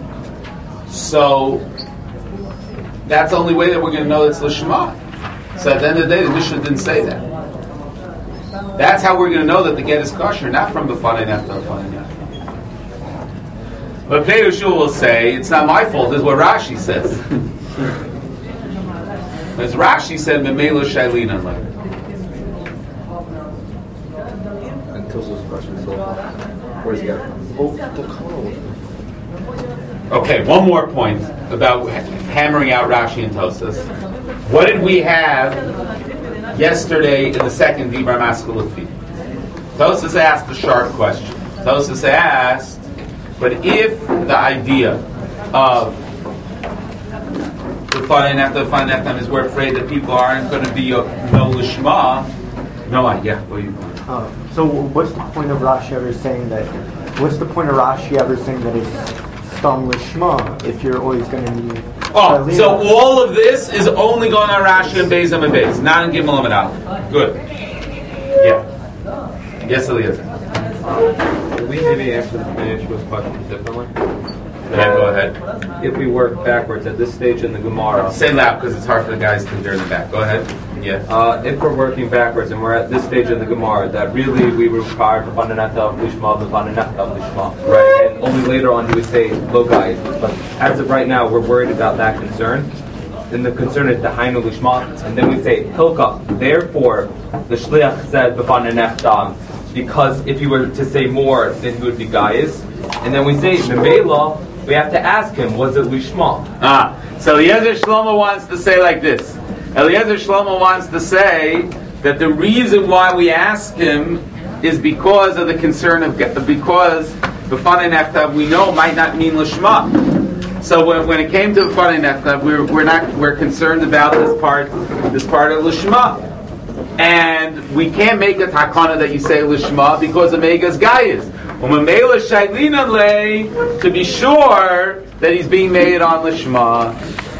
So that's the only way that we're going to know it's Lishma. So at the end of the day, the Mishnah didn't say that. That's how we're going to know that the get is kosher, not from the Fanei Nefta Fanei Nefta. But Pnei Yeshua will say, it's not my fault, this is what Rashi says. As Rashi said, Memelo Shailina Lev. And Tosa's question, so where's he got it from? Okay, one more point about hammering out Rashi and Tosas. What did we have yesterday in the second Dibra Maskulafi? Tosas asked a sharp question. Tosas asked, but if the idea of the Fanei Nefta, Fanei Nefta is we're afraid that people aren't going to be no Lishma, no idea. What do you want? Uh, so what's the point of Rashi ever saying that? What's the point of Rashi ever saying that it's Stam Lishma if you're always going to need? Oh, so all of this is only going on Rashi and Beis and Beis, not in Gimel and Aleph. Good. Yeah. Yes, Eliezer. Can we maybe answer the Yeshua's question differently? Yeah, go ahead. If we work backwards at this stage in the Gemara, Say loud because it's hard for the guys to hear in the back. Go ahead. Yeah. uh, if we're working backwards and we're at this stage in the Gemara, that really we require the Vananata of Lishma, the Vananata of Lishma, right? And only later on do we say lo guys. But as of right now, we're worried about that concern. And the concern is the Hainu Lishma, and then we say Hilka. Therefore, the Shliach said the Vananata, because if you were to say more, then he would be guys. And then we say Memela. We have to ask him, was it Lishma? Ah, so Eliezer Shlomo wants to say like this. Eliezer Shlomo wants to say that the reason why we ask him is because of the concern of because the Fanei Nefta we know might not mean Lishma. So when, when it came to the Fanei Nefta, we're we're not we're concerned about this part this part of Lishma, and we can't make a takana that you say Lishma because of Megas Gaius. To be sure that he's being made on Lishma.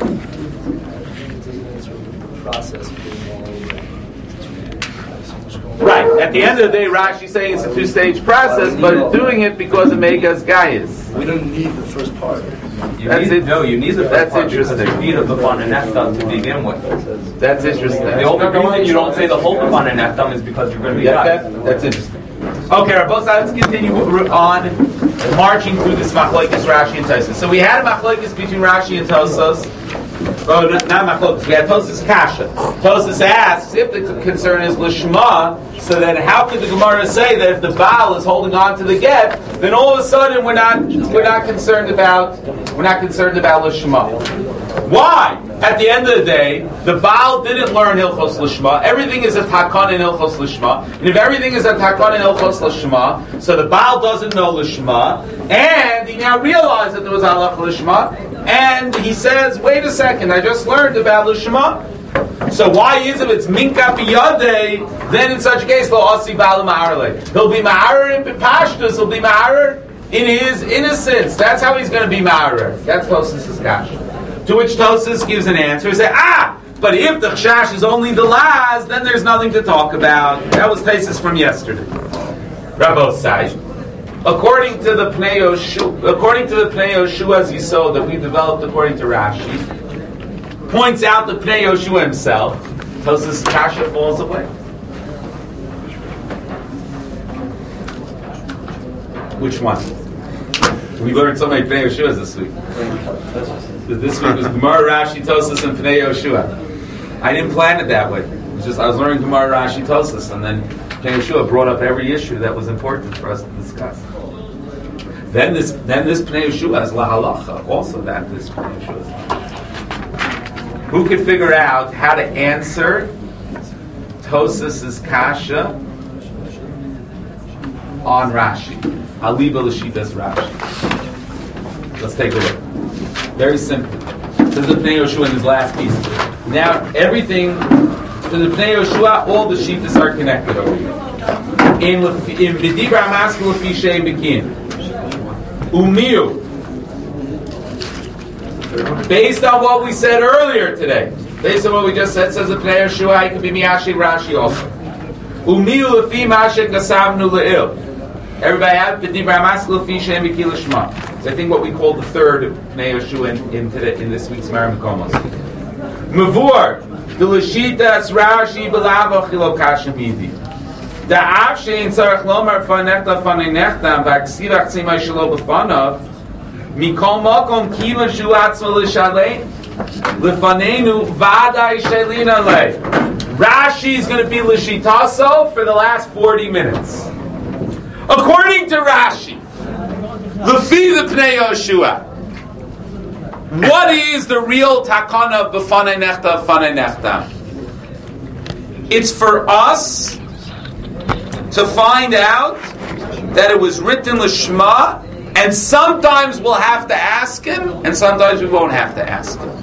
Right. At the end of the day, Rashi's saying it's a two-stage process, but it's doing it because of Megas Gaius. We don't need the first part. You That's need, it. No, you need the That's first part interesting. because you need the Vananata to begin with. That's interesting. The only reason you don't say the whole Vananata is because you're going to be Get guys. that? That's interesting. Okay, Rabbi, let's continue on marching through this machlokes Rashi and Tosas. So we had a machlokes between Rashi and Tosas. Oh, not, not machlokes. We had Tosas Kasha. Tosas asks if the concern is Lishma, so then how could the Gemara say that if the Baal is holding on to the get, then all of a sudden we're not we're not concerned about we're not concerned about Lishma? Why? At the end of the day, the Baal didn't learn Hilchos Lishma. Everything is a Takon in Hilchos Lishma. And if everything is a Takon in Hilchos Lishma, so the Baal doesn't know Lishma, and he now realized that there was Halach Lishma, and he says, wait a second, I just learned about Lishma. So why is it it's Minka Biyadeh, then in such a case, Lo Asi Baal Ma'arle. He'll be Ma'arer in Pashtus, he'll be Ma'arer in his innocence. That's how he's going to be Ma'arer. That's Tosas' Kash. To which Tosas gives an answer. He says, ah, but if the Chash is only the last, then there's nothing to talk about. That was Tosas from yesterday. Rabbi Sai. According to the Pnei Yoshu, according to the Pnei Yoshua's Yisod that we developed according to Rashi, points out the Pnei Yoshua himself, Tosas Kasha falls away. Which one? We learned so many Pnei Yoshuas this week. This week was Gemara, Rashi, Tosas, and Pnei Yoshua. I didn't plan it that way. It was just I was learning Gemara, Rashi, Tosas, and then Pnei Yoshua brought up every issue that was important for us to discuss. Then this, then this Pnei Yoshua has La Halacha. Also, that this Pnei Yoshua is. Who could figure out how to answer Tosas's kasha on Rashi? Aliba Lashitas Rashi. Let's take a look. Very simple. This is the Pnei Yoshua in his last piece. Now, everything, for the Pnei Yoshua, all the Shitas are connected over here. in in B'dibra Maskil Lefi Shein Bekin. Umiu. Based on what we said earlier today, based on what we just said, says the Pnei Yeshua, it could be Miyashi Rashi also. Umiu Lefi Mashek Gasavnu Le'il. Everybody have B'dibra Maskil Lefi Shein Bekin L'Shma. So I think what we call the third Pnei Yeshua in, in, today, in this week's Mara Mekomos. Mavur. The Lashitas Rashi B'lava Chilo Kashamidi. The Avshein Tzarech Lomar Fanechta Fanei Nechtam V'aksivach Tzimai Shalo B'fanav Mikol Mokom Kiva Shu Atzma L'Shalei L'Fanenu Vadai Shalina Le. Rashi is going to be Lashitaso for the last forty minutes. According to Rashi, L'fi the Pnei Yoshua, what is the real takana of b'fanei nechta b'fanei nechta? It's for us to find out that it was written l'shma, and sometimes we'll have to ask him, and sometimes we won't have to ask him.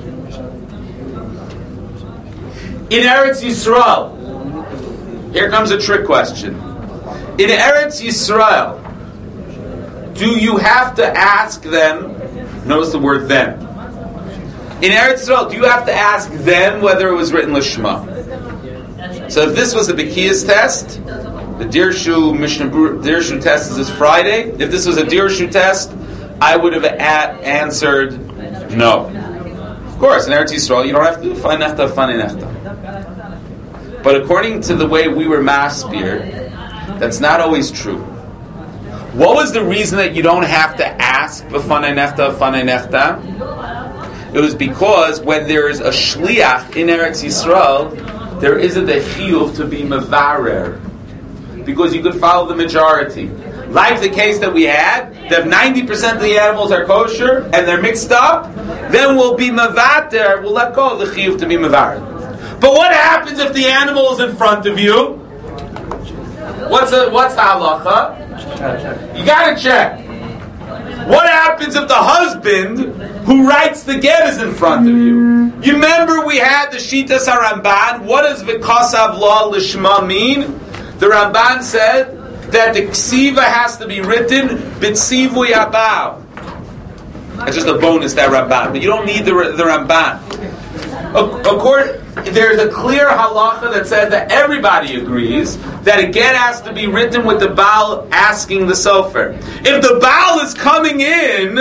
In Eretz Yisrael, here comes a trick question. In Eretz Yisrael, do you have to ask them? Notice the word them. In Eretz Yisrael, do you have to ask them whether it was written Lishma? So if this was a Bekiyas test, the Dirshu Mishnah Dirshu test is this Friday. If this was a Dirshu test, I would have at, answered no. Of course, in Eretz Yisrael, you don't have to do Fanei Nechta, Fanei Nechta. But according to the way we were maspir, that's not always true. What was the reason that you don't have to ask Fanei Nechta, Fanei Nechta? It was because when there is a shliach in Eretz Yisrael, there isn't a chiyuv to be mevarer, because you could follow the majority. Like the case that we had, that ninety percent of the animals are kosher and they're mixed up, then we'll be mevater, we'll let go of the chiyuv to be mevarer. But what happens if the animal is in front of you? What's the, what's the halacha? You gotta check. What happens if the husband who writes the get is in front of you? You remember we had the Shitas HaRamban. What does V'kasav La Lishma mean? The Ramban said that the Ksiva has to be written B'tzivu Yabau. That's just a bonus, that Ramban. But you don't need the, the Ramban. According, there's a clear halacha that says that everybody agrees that a get has to be written with the Baal asking the Sofer. If the Baal is coming in,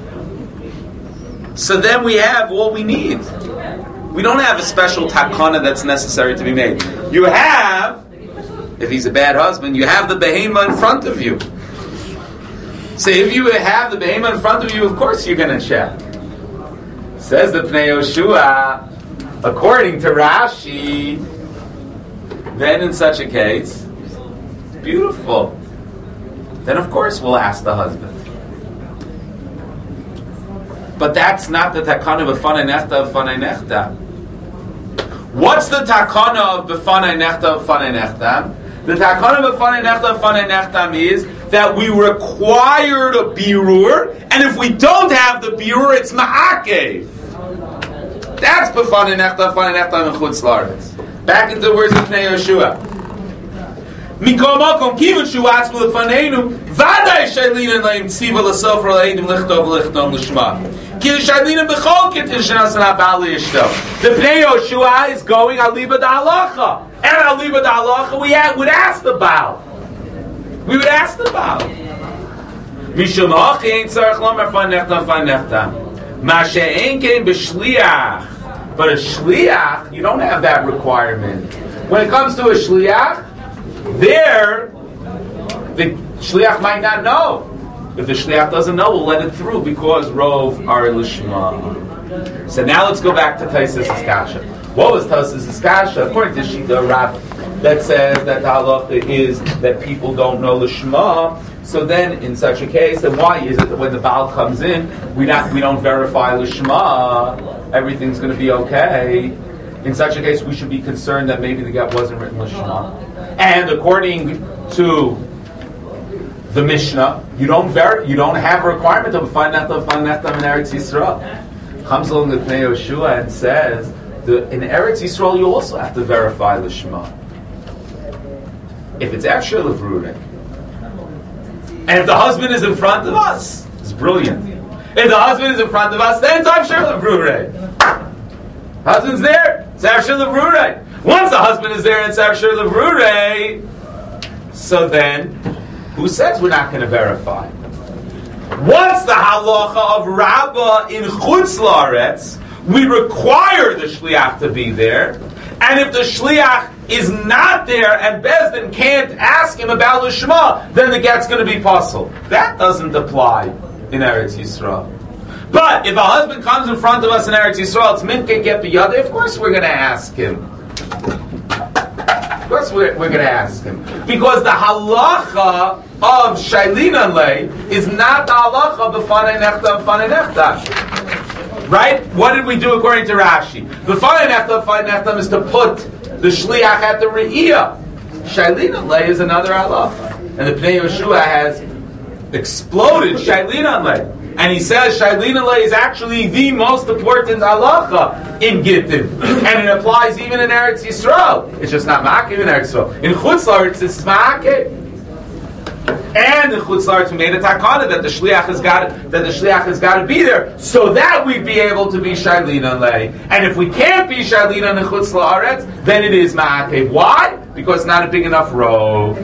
so then we have what we need. We don't have a special takana that's necessary to be made. You have, if he's a bad husband, you have the behema in front of you. So if you have the behema in front of you, of course you're going to check. Says the Pnei Yoshua, according to Rashi, then in such a case, beautiful. Then of course we'll ask the husband. But that's not the takana of b'fanei nechta of b'fanei nechta. What's the takana of b'fanei nechta of b'fanei nechta? The takana of b'fanei nechta of b'fanei nechta is that we required a birur, and if we don't have the birur, it's ma'akev. That's b'fanei nechta, b'fanei nechta in chutz la'aretz. Back into the words of Pnei Yoshua. Mikol makom kivan shu atzmu lefaneinu vaday shaylina leim tziva l'sofer leidim lichtov lichtom l'shma. Ki shaylina b'chol kitin shenasana ba'al yishto. The Pnei Yoshua is going aliba da'alacha, and aliba da'alacha we would ask the Baal. We would ask the Baal. Mishum hachi ein tzarech lomer fan nechta fan nechta. Ma she'ein kein b'shliach. But a shliach, you don't have that requirement. When it comes to a shliach, there, the shliach might not know. If the shliach doesn't know, we'll let it through because rov are lishma. So now let's go back to Taisus Kasha. What was Taisus Kasha? According to Shita Rabbah, that says that the halacha is that people don't know lishma. So then, in such a case, then why is it that when the Baal comes in, we not we don't verify lishma? Everything's going to be okay. In such a case, we should be concerned that maybe the get wasn't written lishma. And according to the Mishnah, you don't ver- you don't have a requirement of find nechta find nechta in Eretz Yisrael. Comes along the Pnei Yoshua and says that in Eretz Yisrael you also have to verify lishma. if it's Efshir Levrurei, and if the husband is in front of us, it's brilliant. If the husband is in front of us, then it's Efshir Levrurei. Husband's there, it's Efshir Levrurei. Once the husband is there, it's Efshir Levrurei. So then, who says we're not going to verify? Once the halacha of Rabbah in Chutz La'aretz, we require the shliach to be there, and if the shliach is not there and Beis Din can't ask him about Lishma, then the get's going to be puzzled. That doesn't apply in Eretz Yisrael. But if a husband comes in front of us in Eretz Yisrael, it's minke get biyadeh, of course we're going to ask him. Of course we're, we're going to ask him. Because the halacha of Shailin Lei is not the halacha b'fanei nechta b'fanei nechta. Right? What did we do according to Rashi? B'fanei nechta b'fanei nechta is to put the shliach at the re'iyah. Shailin Lei is another halacha. And the Pnei Yehoshua has exploded Shailin Lei. And he says Shailin Lei is actually the most important halacha in Gittin. And it applies even in Eretz Yisrael. It's just not ma'akev in Eretz Yisrael. In Chutz La'aretz it's ma'akev. And in Chutz La'aretz we made a takana that the shliach has got that the shliach has got to be there so that we'd be able to be Shailin Lei. And if we can't be Shailin in Chutz La'aretz, then it is ma'akev. Why? Because it's not a big enough rove.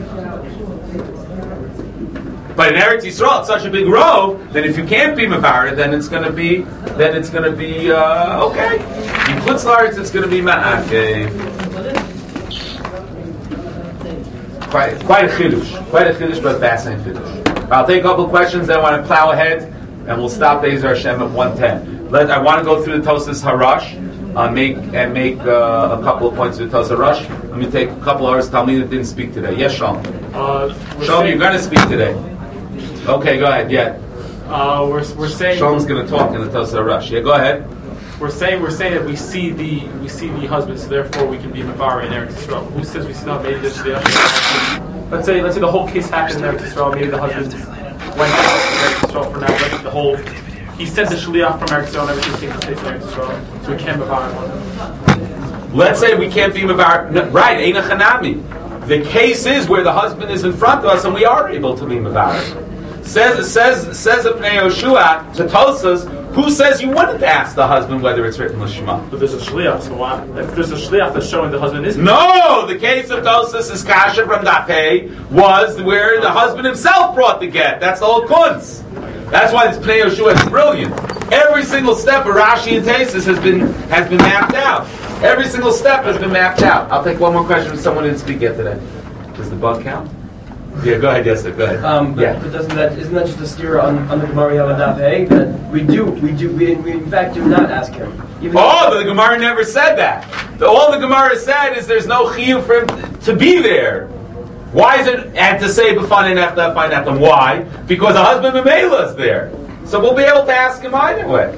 But in Eretz Yisrael, it's such a big rove that if you can't be Mevared, then it's going to be, then it's going to be uh, okay. In Chutz La'aretz, it's going to be Ma'akev. Quite, quite a chiddush, quite a chiddush, but fascinating chiddush. I'll take a couple of questions. Then I want to plow ahead, and we'll stop Be'ezer Hashem at one ten. Let I want to go through the Tosas Harash, uh, make and make uh, a couple of points with Tosas Harash. Let me take a couple of hours. Talmid that didn't speak today. Yes, Shalom. Uh, Shalom, you're going to speak today. Okay, go ahead. Yeah. Uh, we're we're saying Shalom's going to talk in the Tosas Harash. Yeah, go ahead. We're saying we're saying that we see the we see the husband, so therefore we can be Mevar in Eretz Yisrael. Who says we see not maybe this the Let's say let's say the whole case happened in Eretz Yisrael. Maybe the husband went out to Eretz Yisrael for now. Like the whole he sent the shliach from Eretz Yisrael and everything takes place in Eretz Yisrael, so we can't Mevar in. Let's say we can't be Mevar. No, right? Eina Chanami. The case is where the husband is in front of us and we are able to be Mevar. Says says says a Pnei Yehoshua to Tosas, who says you wouldn't ask the husband whether it's written l'shma? But there's a shliach, so why? If there's a shliach that's showing the husband is no. The case of Tosas' kasha from Dafei was where the husband himself brought the get. That's the whole kunz. That's why this Pnei Yehoshua is brilliant. Every single step of Rashi and Tosas has been has been mapped out. Every single step has been mapped out. I'll take one more question. Someone didn't speak yet today. Does the bug count? Yeah, go ahead, yes, sir, go ahead. Um, but, yeah. but doesn't that isn't that just a steer on, on the Gemara Yavadaf A that we do we do we, we in fact do not ask him. Even oh, but the Gemara never said that. The, all the Gemara said is there's no chiyuv for him to, to be there. Why is it and to say b'fanei nechta b'fanei nechta? Why? Because the husband Mamela is there, so we'll be able to ask him either way.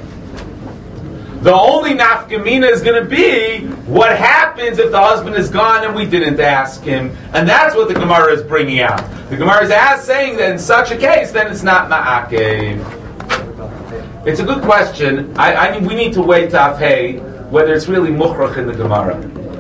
The only nafkamina is going to be what happens if the husband is gone and we didn't ask him, and that's what the Gemara is bringing out. The Gemara is as saying that in such a case, then it's not ma'akev. It's a good question. I, I mean, we need to wait to Afhei whether it's really mukhrach in the Gemara.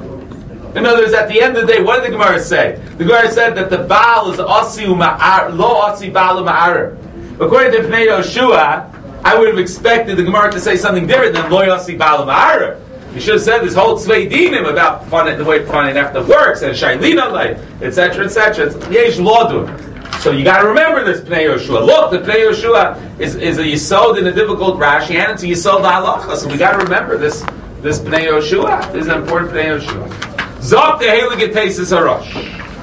In other words, at the end of the day, what did the Gemara say? The Gemara said that the Baal is asi u'ma'ar, lo asi Baal u'ma'ar. According to Pnei Yehoshua, I would have expected the Gemara to say something different than lo yasi Baal u'ma'ar. You should have said this whole tzvei dinim about the way Fanei Nechta works and shailina life, et cetera, et cetera. It's yesh lodun. So you got to remember this Pnei Yehoshua. Look, the Pnei Yehoshua is, is a yisod in a difficult Rashi, and it's a yisod halacha. So we got to remember this this Pnei Yehoshua. This is an important Pnei Yehoshua. Zok the heilige Tosas Harash.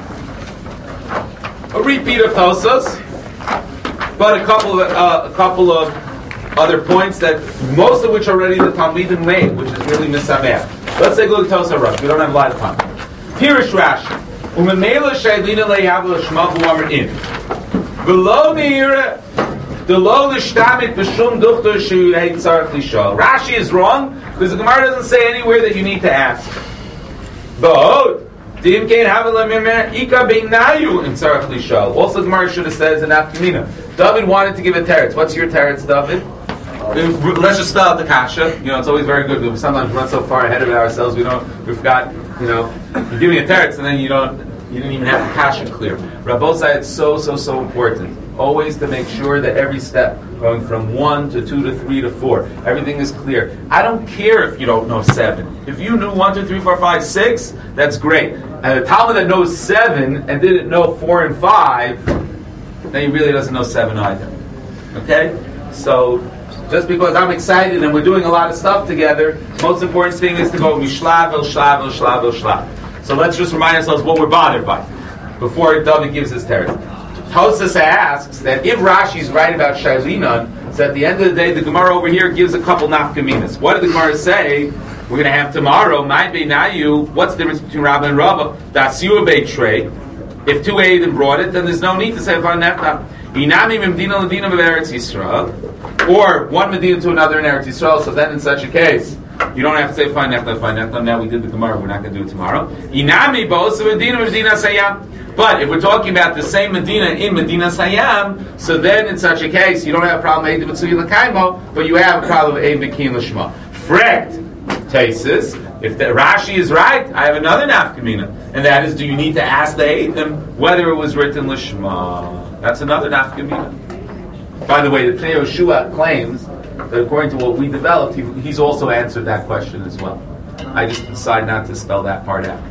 A repeat of Tosas, but a couple of uh, a couple of other points that most of which already the Talmidim made, which is really misameach. Let's take a look at Tosas Harash. We don't have a lot of time. Pirish Rashi. Umemela shaylina leyavu l'shmavu amar in. V'lo neira d'lo l'shtamit b'shum duchto she'ei tzarech lishol. Rashi is wrong because the Gemara doesn't say anywhere that you need to ask. But dim kein havel l'mimer ika beinayu in tzarech lishol. Also, the Gemara should have said as an afkamina. David wanted to give a teretz. What's your teretz, David? Let's just spell out the kasha. You know, it's always very good. We sometimes run so far ahead of ourselves, we don't, we forgot, you know, you give me a teretz and then you don't, You didn't even have the kasha clear. Rabbosai, it's so, so, so important. Always to make sure that every step, going from one to two to three to four, everything is clear. I don't care if you don't know seven. If you knew one, two, three, four, five, six, that's great. And the Talmud that knows seven and didn't know four and five, then he really doesn't know seven either. Okay? So, just because I'm excited and we're doing a lot of stuff together, most important thing is to go mishlav el shlav el shlav el shlav. So let's just remind ourselves what we're bothered by before David gives his teretz. Tosas asks that if Rashi's right about Shailinan, so at the end of the day, the Gemara over here gives a couple nafkaminas. What did the Gemara say? We're going to have tomorrow, my beinayu, what's the difference between Rabba and Rabba? That's you a bait tray. If two Eidim brought it, then there's no need to say Vanefta. Inami Medina Ladina of Eretz Yisrael, or one Medina to another in Eretz Yisrael, so then in such a case, you don't have to say fine nefta, fine nefta. Now we did the Gemara, we're not going to do it tomorrow. Inami both Medina Medina Sayam. But if we're talking about the same Medina in Medina Sayam, so then in such a case, you don't have a problem with Eidim Mitsuyi L'Kaimo, but you have a problem with Eidim Mekin L'Shma. Frekt, Tesis, if the Rashi is right, I have another nafkamina, and that is, do you need to ask the Eidim whether it was written L'Shma? That's another nafkamina. By the way, the Pnei Yoshua claims that according to what we developed, he, he's also answered that question as well. I just decided not to spell that part out.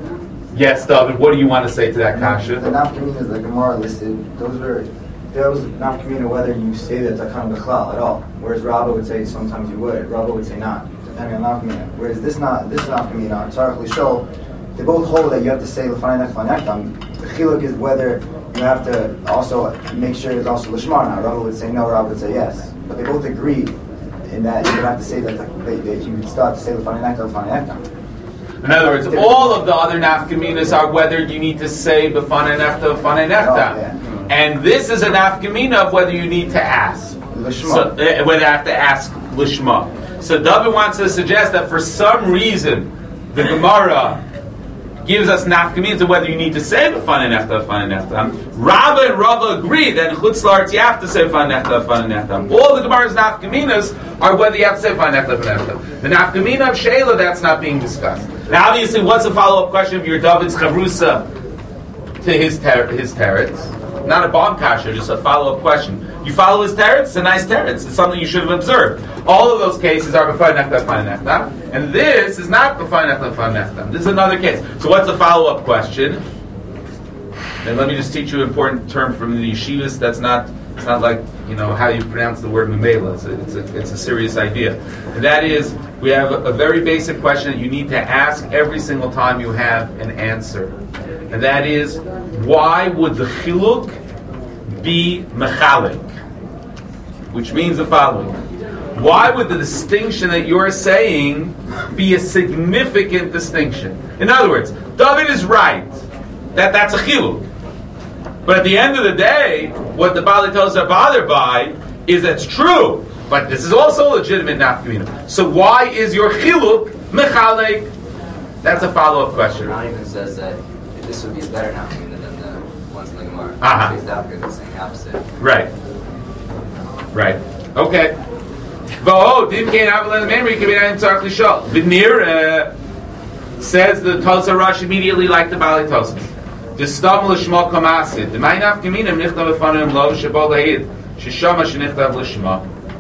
Yes, David, what do you want to say to that kasha? The nafkamina the Gemara listed, those were, there was nafkamina whether you say that takam b'chlal at all. Whereas Rabba would say sometimes you would, Rabba would say not, depending on nafkamina. Whereas this not this nafkamina, Tzarech L'Shol, they both hold that you have to say l'fanei neflanektam. The chiluk is whether you have to also make sure it's also l'shmar. Now, Rabba would say no, Rabba would say yes. But they both agree in that you would have to say that, that, that you would start to say l'fanei nektam, l'fanei nektam. In other words, all of the other nafkaminas are whether you need to say b'fanei nefta, b'fanei nefta. And this is a nafkamina of whether you need to ask. L'shma. So, uh, whether you have to ask l'shma. So David wants to suggest that for some reason, the Gemara gives us nafkamina to whether you need to say b'fanei nefta, b'fanei nefta. Rabba and Rava agree that in chutz la'aretz you have to say b'fanei nefta, b'fanei nefta. All the Gemara's nafkaminas are whether you have to say b'fanei nefta, b'fanei nefta. The nafkamina of Sheila, that's not being discussed. Now, obviously, what's the follow-up question of your David's chavrusa to his ter- his teretz? Not a bomb kasha, just a follow-up question. You follow his teretz, it's a nice teretz. It's something you should have observed. All of those cases are b'fanei nefta, b'fanei nefta, and this is not b'fanei nefta, b'fanei nefta. This is another case. So, what's the follow-up question? And let me just teach you an important term from the yeshivas. That's not. It's not like, you know, how you pronounce the word memela. It's a, it's a, it's a serious idea. And that is, we have a, a very basic question that you need to ask every single time you have an answer. And that is, why would the chiluk be mechalik? Which means the following. Why would the distinction that you're saying be a significant distinction? In other words, David is right that that's a chiluk. But at the end of the day, what the Baalei Tosfos are bothered by is that's true, but this is also a legitimate nafkamina. So why is your chiluk mechalek? That's a follow-up question. Ron even says that this would be a better nafkamina than the ones in the Gemara. Uh-huh. He's not going to say the opposite. Right. Right. Okay. V'nir says the Tosfos Rush immediately like the Baalei Tosfos. The stam l'shma kamasid. The main nafkaminim nichtav b'fanim lo shebol le'id sheshama shenichtav l'shma.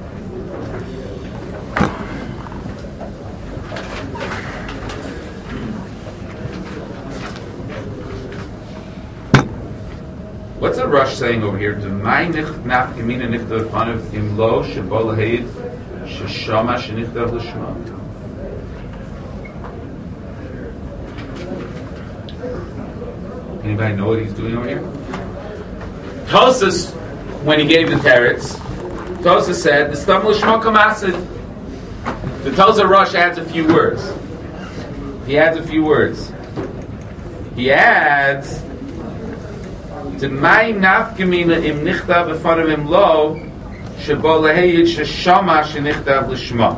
What's the Rush saying over here? The main nafkaminim nichtav b'fanim im lo shebol le'id sheshama shenichtav l'shma. Anybody know what he's doing over here? Tosfos, when he gave the teretz, Tosfos said, the stam l'shma kamasid. The Tosfos Rush adds a few words. He adds a few words. He adds, to my nafkamina im nichtav b'fanav im lo, shebo leheyid sheshama shenichtav l'shma.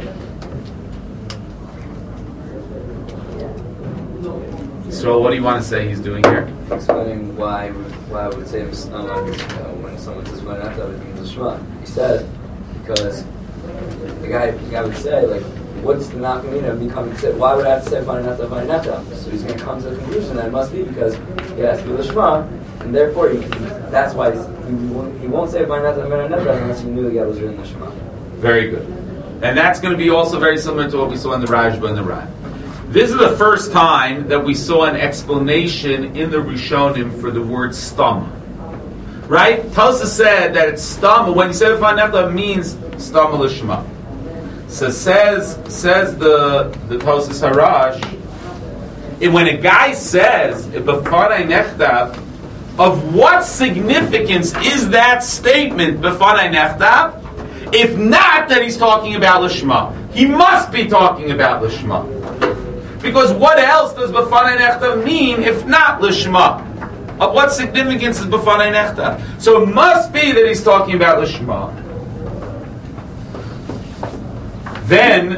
So what do you want to say he's doing here? Explaining why why I would say Mishnah when someone says Vanefta, it means Lishma. He said because the guy the guy would say like what's the nafkamina of me coming to say? Why would I have to say B'fanei Nechta, B'fanei Nechta? So he's going to come to the conclusion that it must be because he has to be Lishma, and therefore he, that's why he's, he, won't, he won't say B'fanei Nechta, B'fanei Nechta unless he knew the Get was written in the Shema. Very good. And that's going to be also very similar to what we saw in the Rajba and the Ran. This is the first time that we saw an explanation in the Rishonim for the word stam. Right? Tosa said that it's stam. When you say B'fanei Nechta, it means stam l'shma. So says says the the Tosas Harash, and when a guy says B'fanei Nechta, of what significance is that statement B'fanei Nechta? If not that he's talking about Lishma. He must be talking about Lishma. Because what else does B'fanei Nechta mean if not Lishma? Of what significance is B'fanei Nechta? So it must be that he's talking about Lishma. Then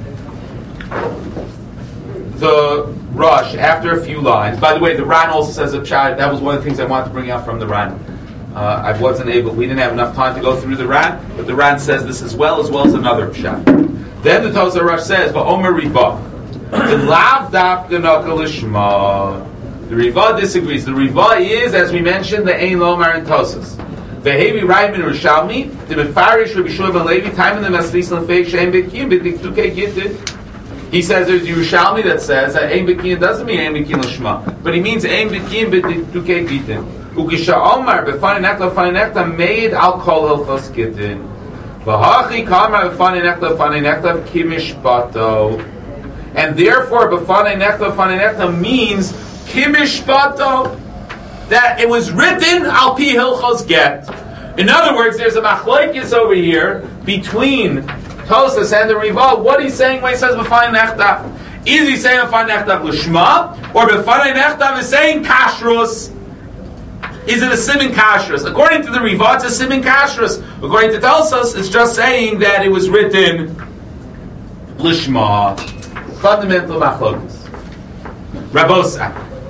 the Rush, after a few lines, by the way, the Ran also says a pshat. That was one of the things I wanted to bring out from the Ran. Uh, I wasn't able, we didn't have enough time to go through the Ran, but the Ran says this as well, as well as another pshat. Then the Tosar Rush says, "Va'omer Riva, the lav dafka naka lishma." The Riva disagrees. The Riva is, as we mentioned, the Ein Lomar and Tosas. The Hevi Raimon Rishalmi, the Mefarish Rabbi Shua ben Levi, time in the Maslis and Fake Shein Bekin, but Tukei Gittin. He says there's Yerushalmi that says that Ein Bekin doesn't mean Ein Bekin Lishma, but he means Ein Bekin but Tukei Gittin. Ukisha Omar B'fanei Nechta B'fanei Nechta made al kol hilchos Gittin. V'hachi Kamar B'fanei Nechta B'fanei Nechta Kimishpato. And therefore B'fanei Nechta B'fanei Nechta means Kimishpato, that it was written al pi hilchos get. In other words, there's a machlokes over here between Tosas and the Riva. What he's saying when he says B'fanei Nechta, is he saying B'fanei Nechta L'shma, or B'fanei Nechta is saying kashrus? Is it a siman kashrus? According to the Riva, it's a siman kashrus. According to Tosas, it's just saying that it was written L'shma. Fundamental machlokes. Rabosa.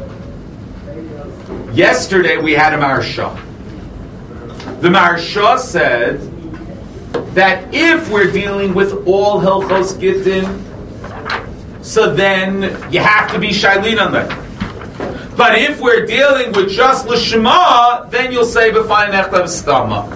Yesterday we had a Maharsha. The Maharsha said that if we're dealing with all Hilchos Gittin, so then you have to be Shailin on that. But if we're dealing with just L'shma, then you'll say B'fanei Nechta V'stama.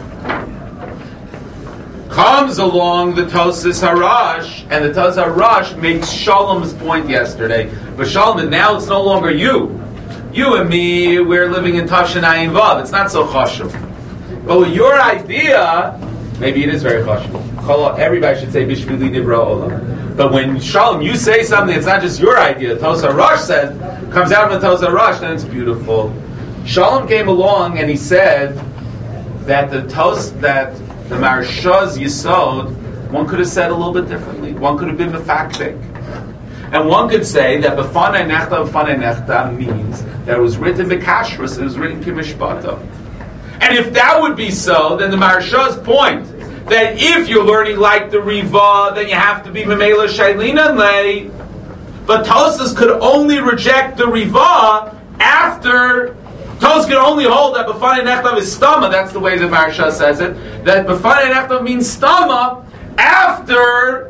Comes along the Tosas Harash, and the Tosas Harash makes Shalom's point yesterday. But Shalom, now it's no longer you. You and me, we're living in Tafshin Ayin Vav. It's not so chashuv. But with your idea, maybe it is very chashuv. Everybody should say Bishvili Nivra Olam. But when Shalom, you say something, it's not just your idea. Tosas Harash says, comes out of the Tosas Harash, then it's beautiful. Shalom came along and he said that the Tos that the Maharsha's Yisod, one could have said a little bit differently. One could have been mefaktik. And one could say that B'fanei Nechta, B'fanei Nechta means that it was written B'kashrus, it was written Kimishpato. And if that would be so, then the Maharsha's point, that if you're learning like the Riva, then you have to be Memela Shailina Lei. But Tosas could only reject the Riva after, Tosas could only hold that B'fanei Nechta is Stama, that's the way the Maharsha says it, that B'fanei Nechta means Stama after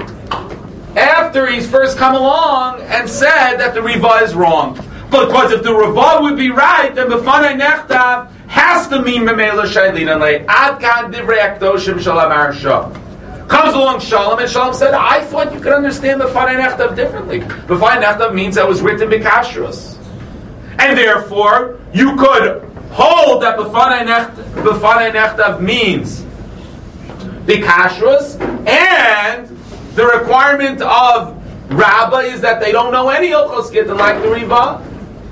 after he's first come along and said that the Riva is wrong. Because if the Riva would be right, then B'fanei Nechta has to mean Memela Shailina Lei. Ad kan divrei akdoshim shel Maharsha. Comes along Shalom, and Shalom said, I thought you could understand B'fanei Nechta differently. B'fanei Nechta means that it was written B'kashrus. And therefore, you could hold that B'fanei Nechta means B'kashrus, and the requirement of Rabbah is that they don't know any Hilchos Gittin like the Riva.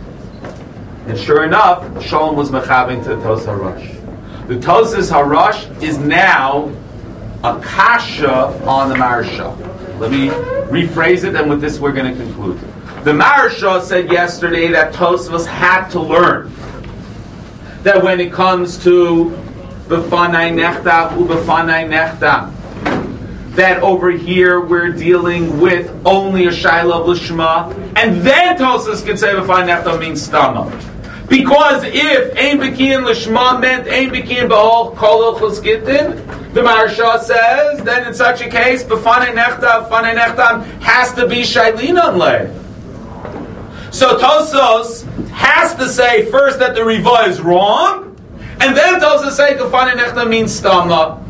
And sure enough, Shalom was mechavein to the Tosas Harash. The Tosas Harash is now a kasha on the Maharsha. Let me rephrase it, and with this we're going to conclude. The Maharsha said yesterday that Tosfos had to learn that when it comes to B'fanei Nechta u B'fanei Nechta, that over here we're dealing with only a Shaila of Lishma, and then Tosfos can say B'fanei Nechta means Stama. Because if Ein Bekiyin Lishma meant Ein Bekiyin B'Ol Kol Ilchos Gittin, the Maharsha says, then in such a case, B'fanei Nechtav, Fanei Nechtam has to be Shailinan Le. So Tosos has to say first that the Riva is wrong, and then Tosos say Fanei Nechtam means Stama.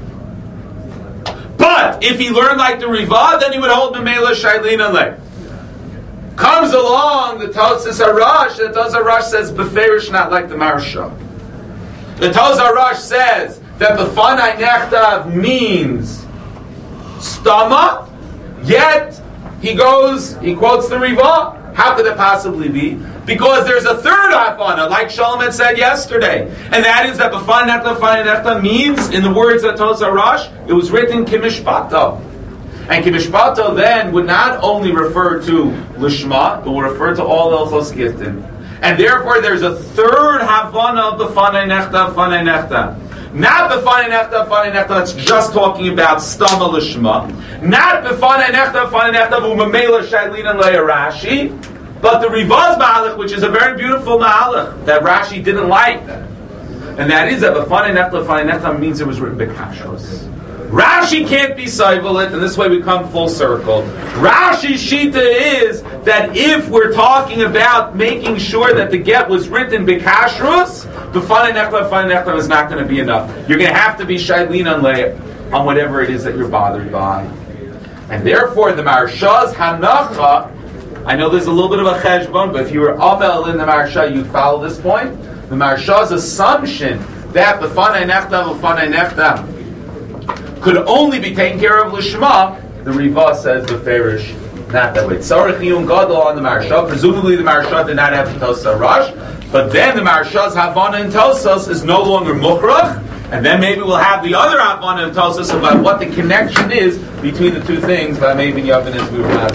But if he learned like the Riva, then he would hold B'Meila Shailinan Le. Comes along the Tosas Harash, the Tosas Harash says Beferish, not like the Maharsha. The Tosas Harash says that B'fanei Nechtav means Stama, yet he goes, he quotes the Riva. How could it possibly be? Because there's a third Havana, like Shalom had said yesterday, and that is that B'fanei Nechtav, B'fanei Nechtav means, in the words of Tosas Harash, it was written Kimishpato. And Kimishpato then would not only refer to Lishma, but would refer to all Ilchos Gittin. And therefore there's a third Havana of B'fanei Nechtav, B'fanei Nechtav. Not B'fanei Nechtav, B'fanei Nechtav, that's just talking about Stama Lishma. Not B'fanei Nechtav, B'fanei Nechtav, U'memela Shailinan Le'ya Rashi. But the Rivaz Ma'alech, which is a very beautiful Ma'alech, that Rashi didn't like. And that is that B'fanei Nechtav, B'fanei Nechtav means it was written B'kashros. Rashi can't be Saivalit, and this way we come full circle. Rashi's Shita is that if we're talking about making sure that the get was written B'kashrus, the B'fanei Nechtav, B'fanei Nechtav is not going to be enough. You're going to have to be Shailinan Le on whatever it is that you're bothered by. And therefore the Maharsha's Hanacha, I know there's a little bit of a cheshbon, but if you were Amel in the Maharsha, you'd follow this point. The Maharsha's assumption that B'fanei Nechtav, B'fanei Nechtav could only be taken care of Lishma, the Riva says Beferish, not that way. Tzarech Iyun Gadol on the Maharsha. Presumably the Maharsha did not have the Tosas Harash, but then the Maharsha's Havana and Tosas is no longer Mukhrach, and then maybe we'll have the other Havana and Tosas about what the connection is between the two things, but maybe Yavin is we were not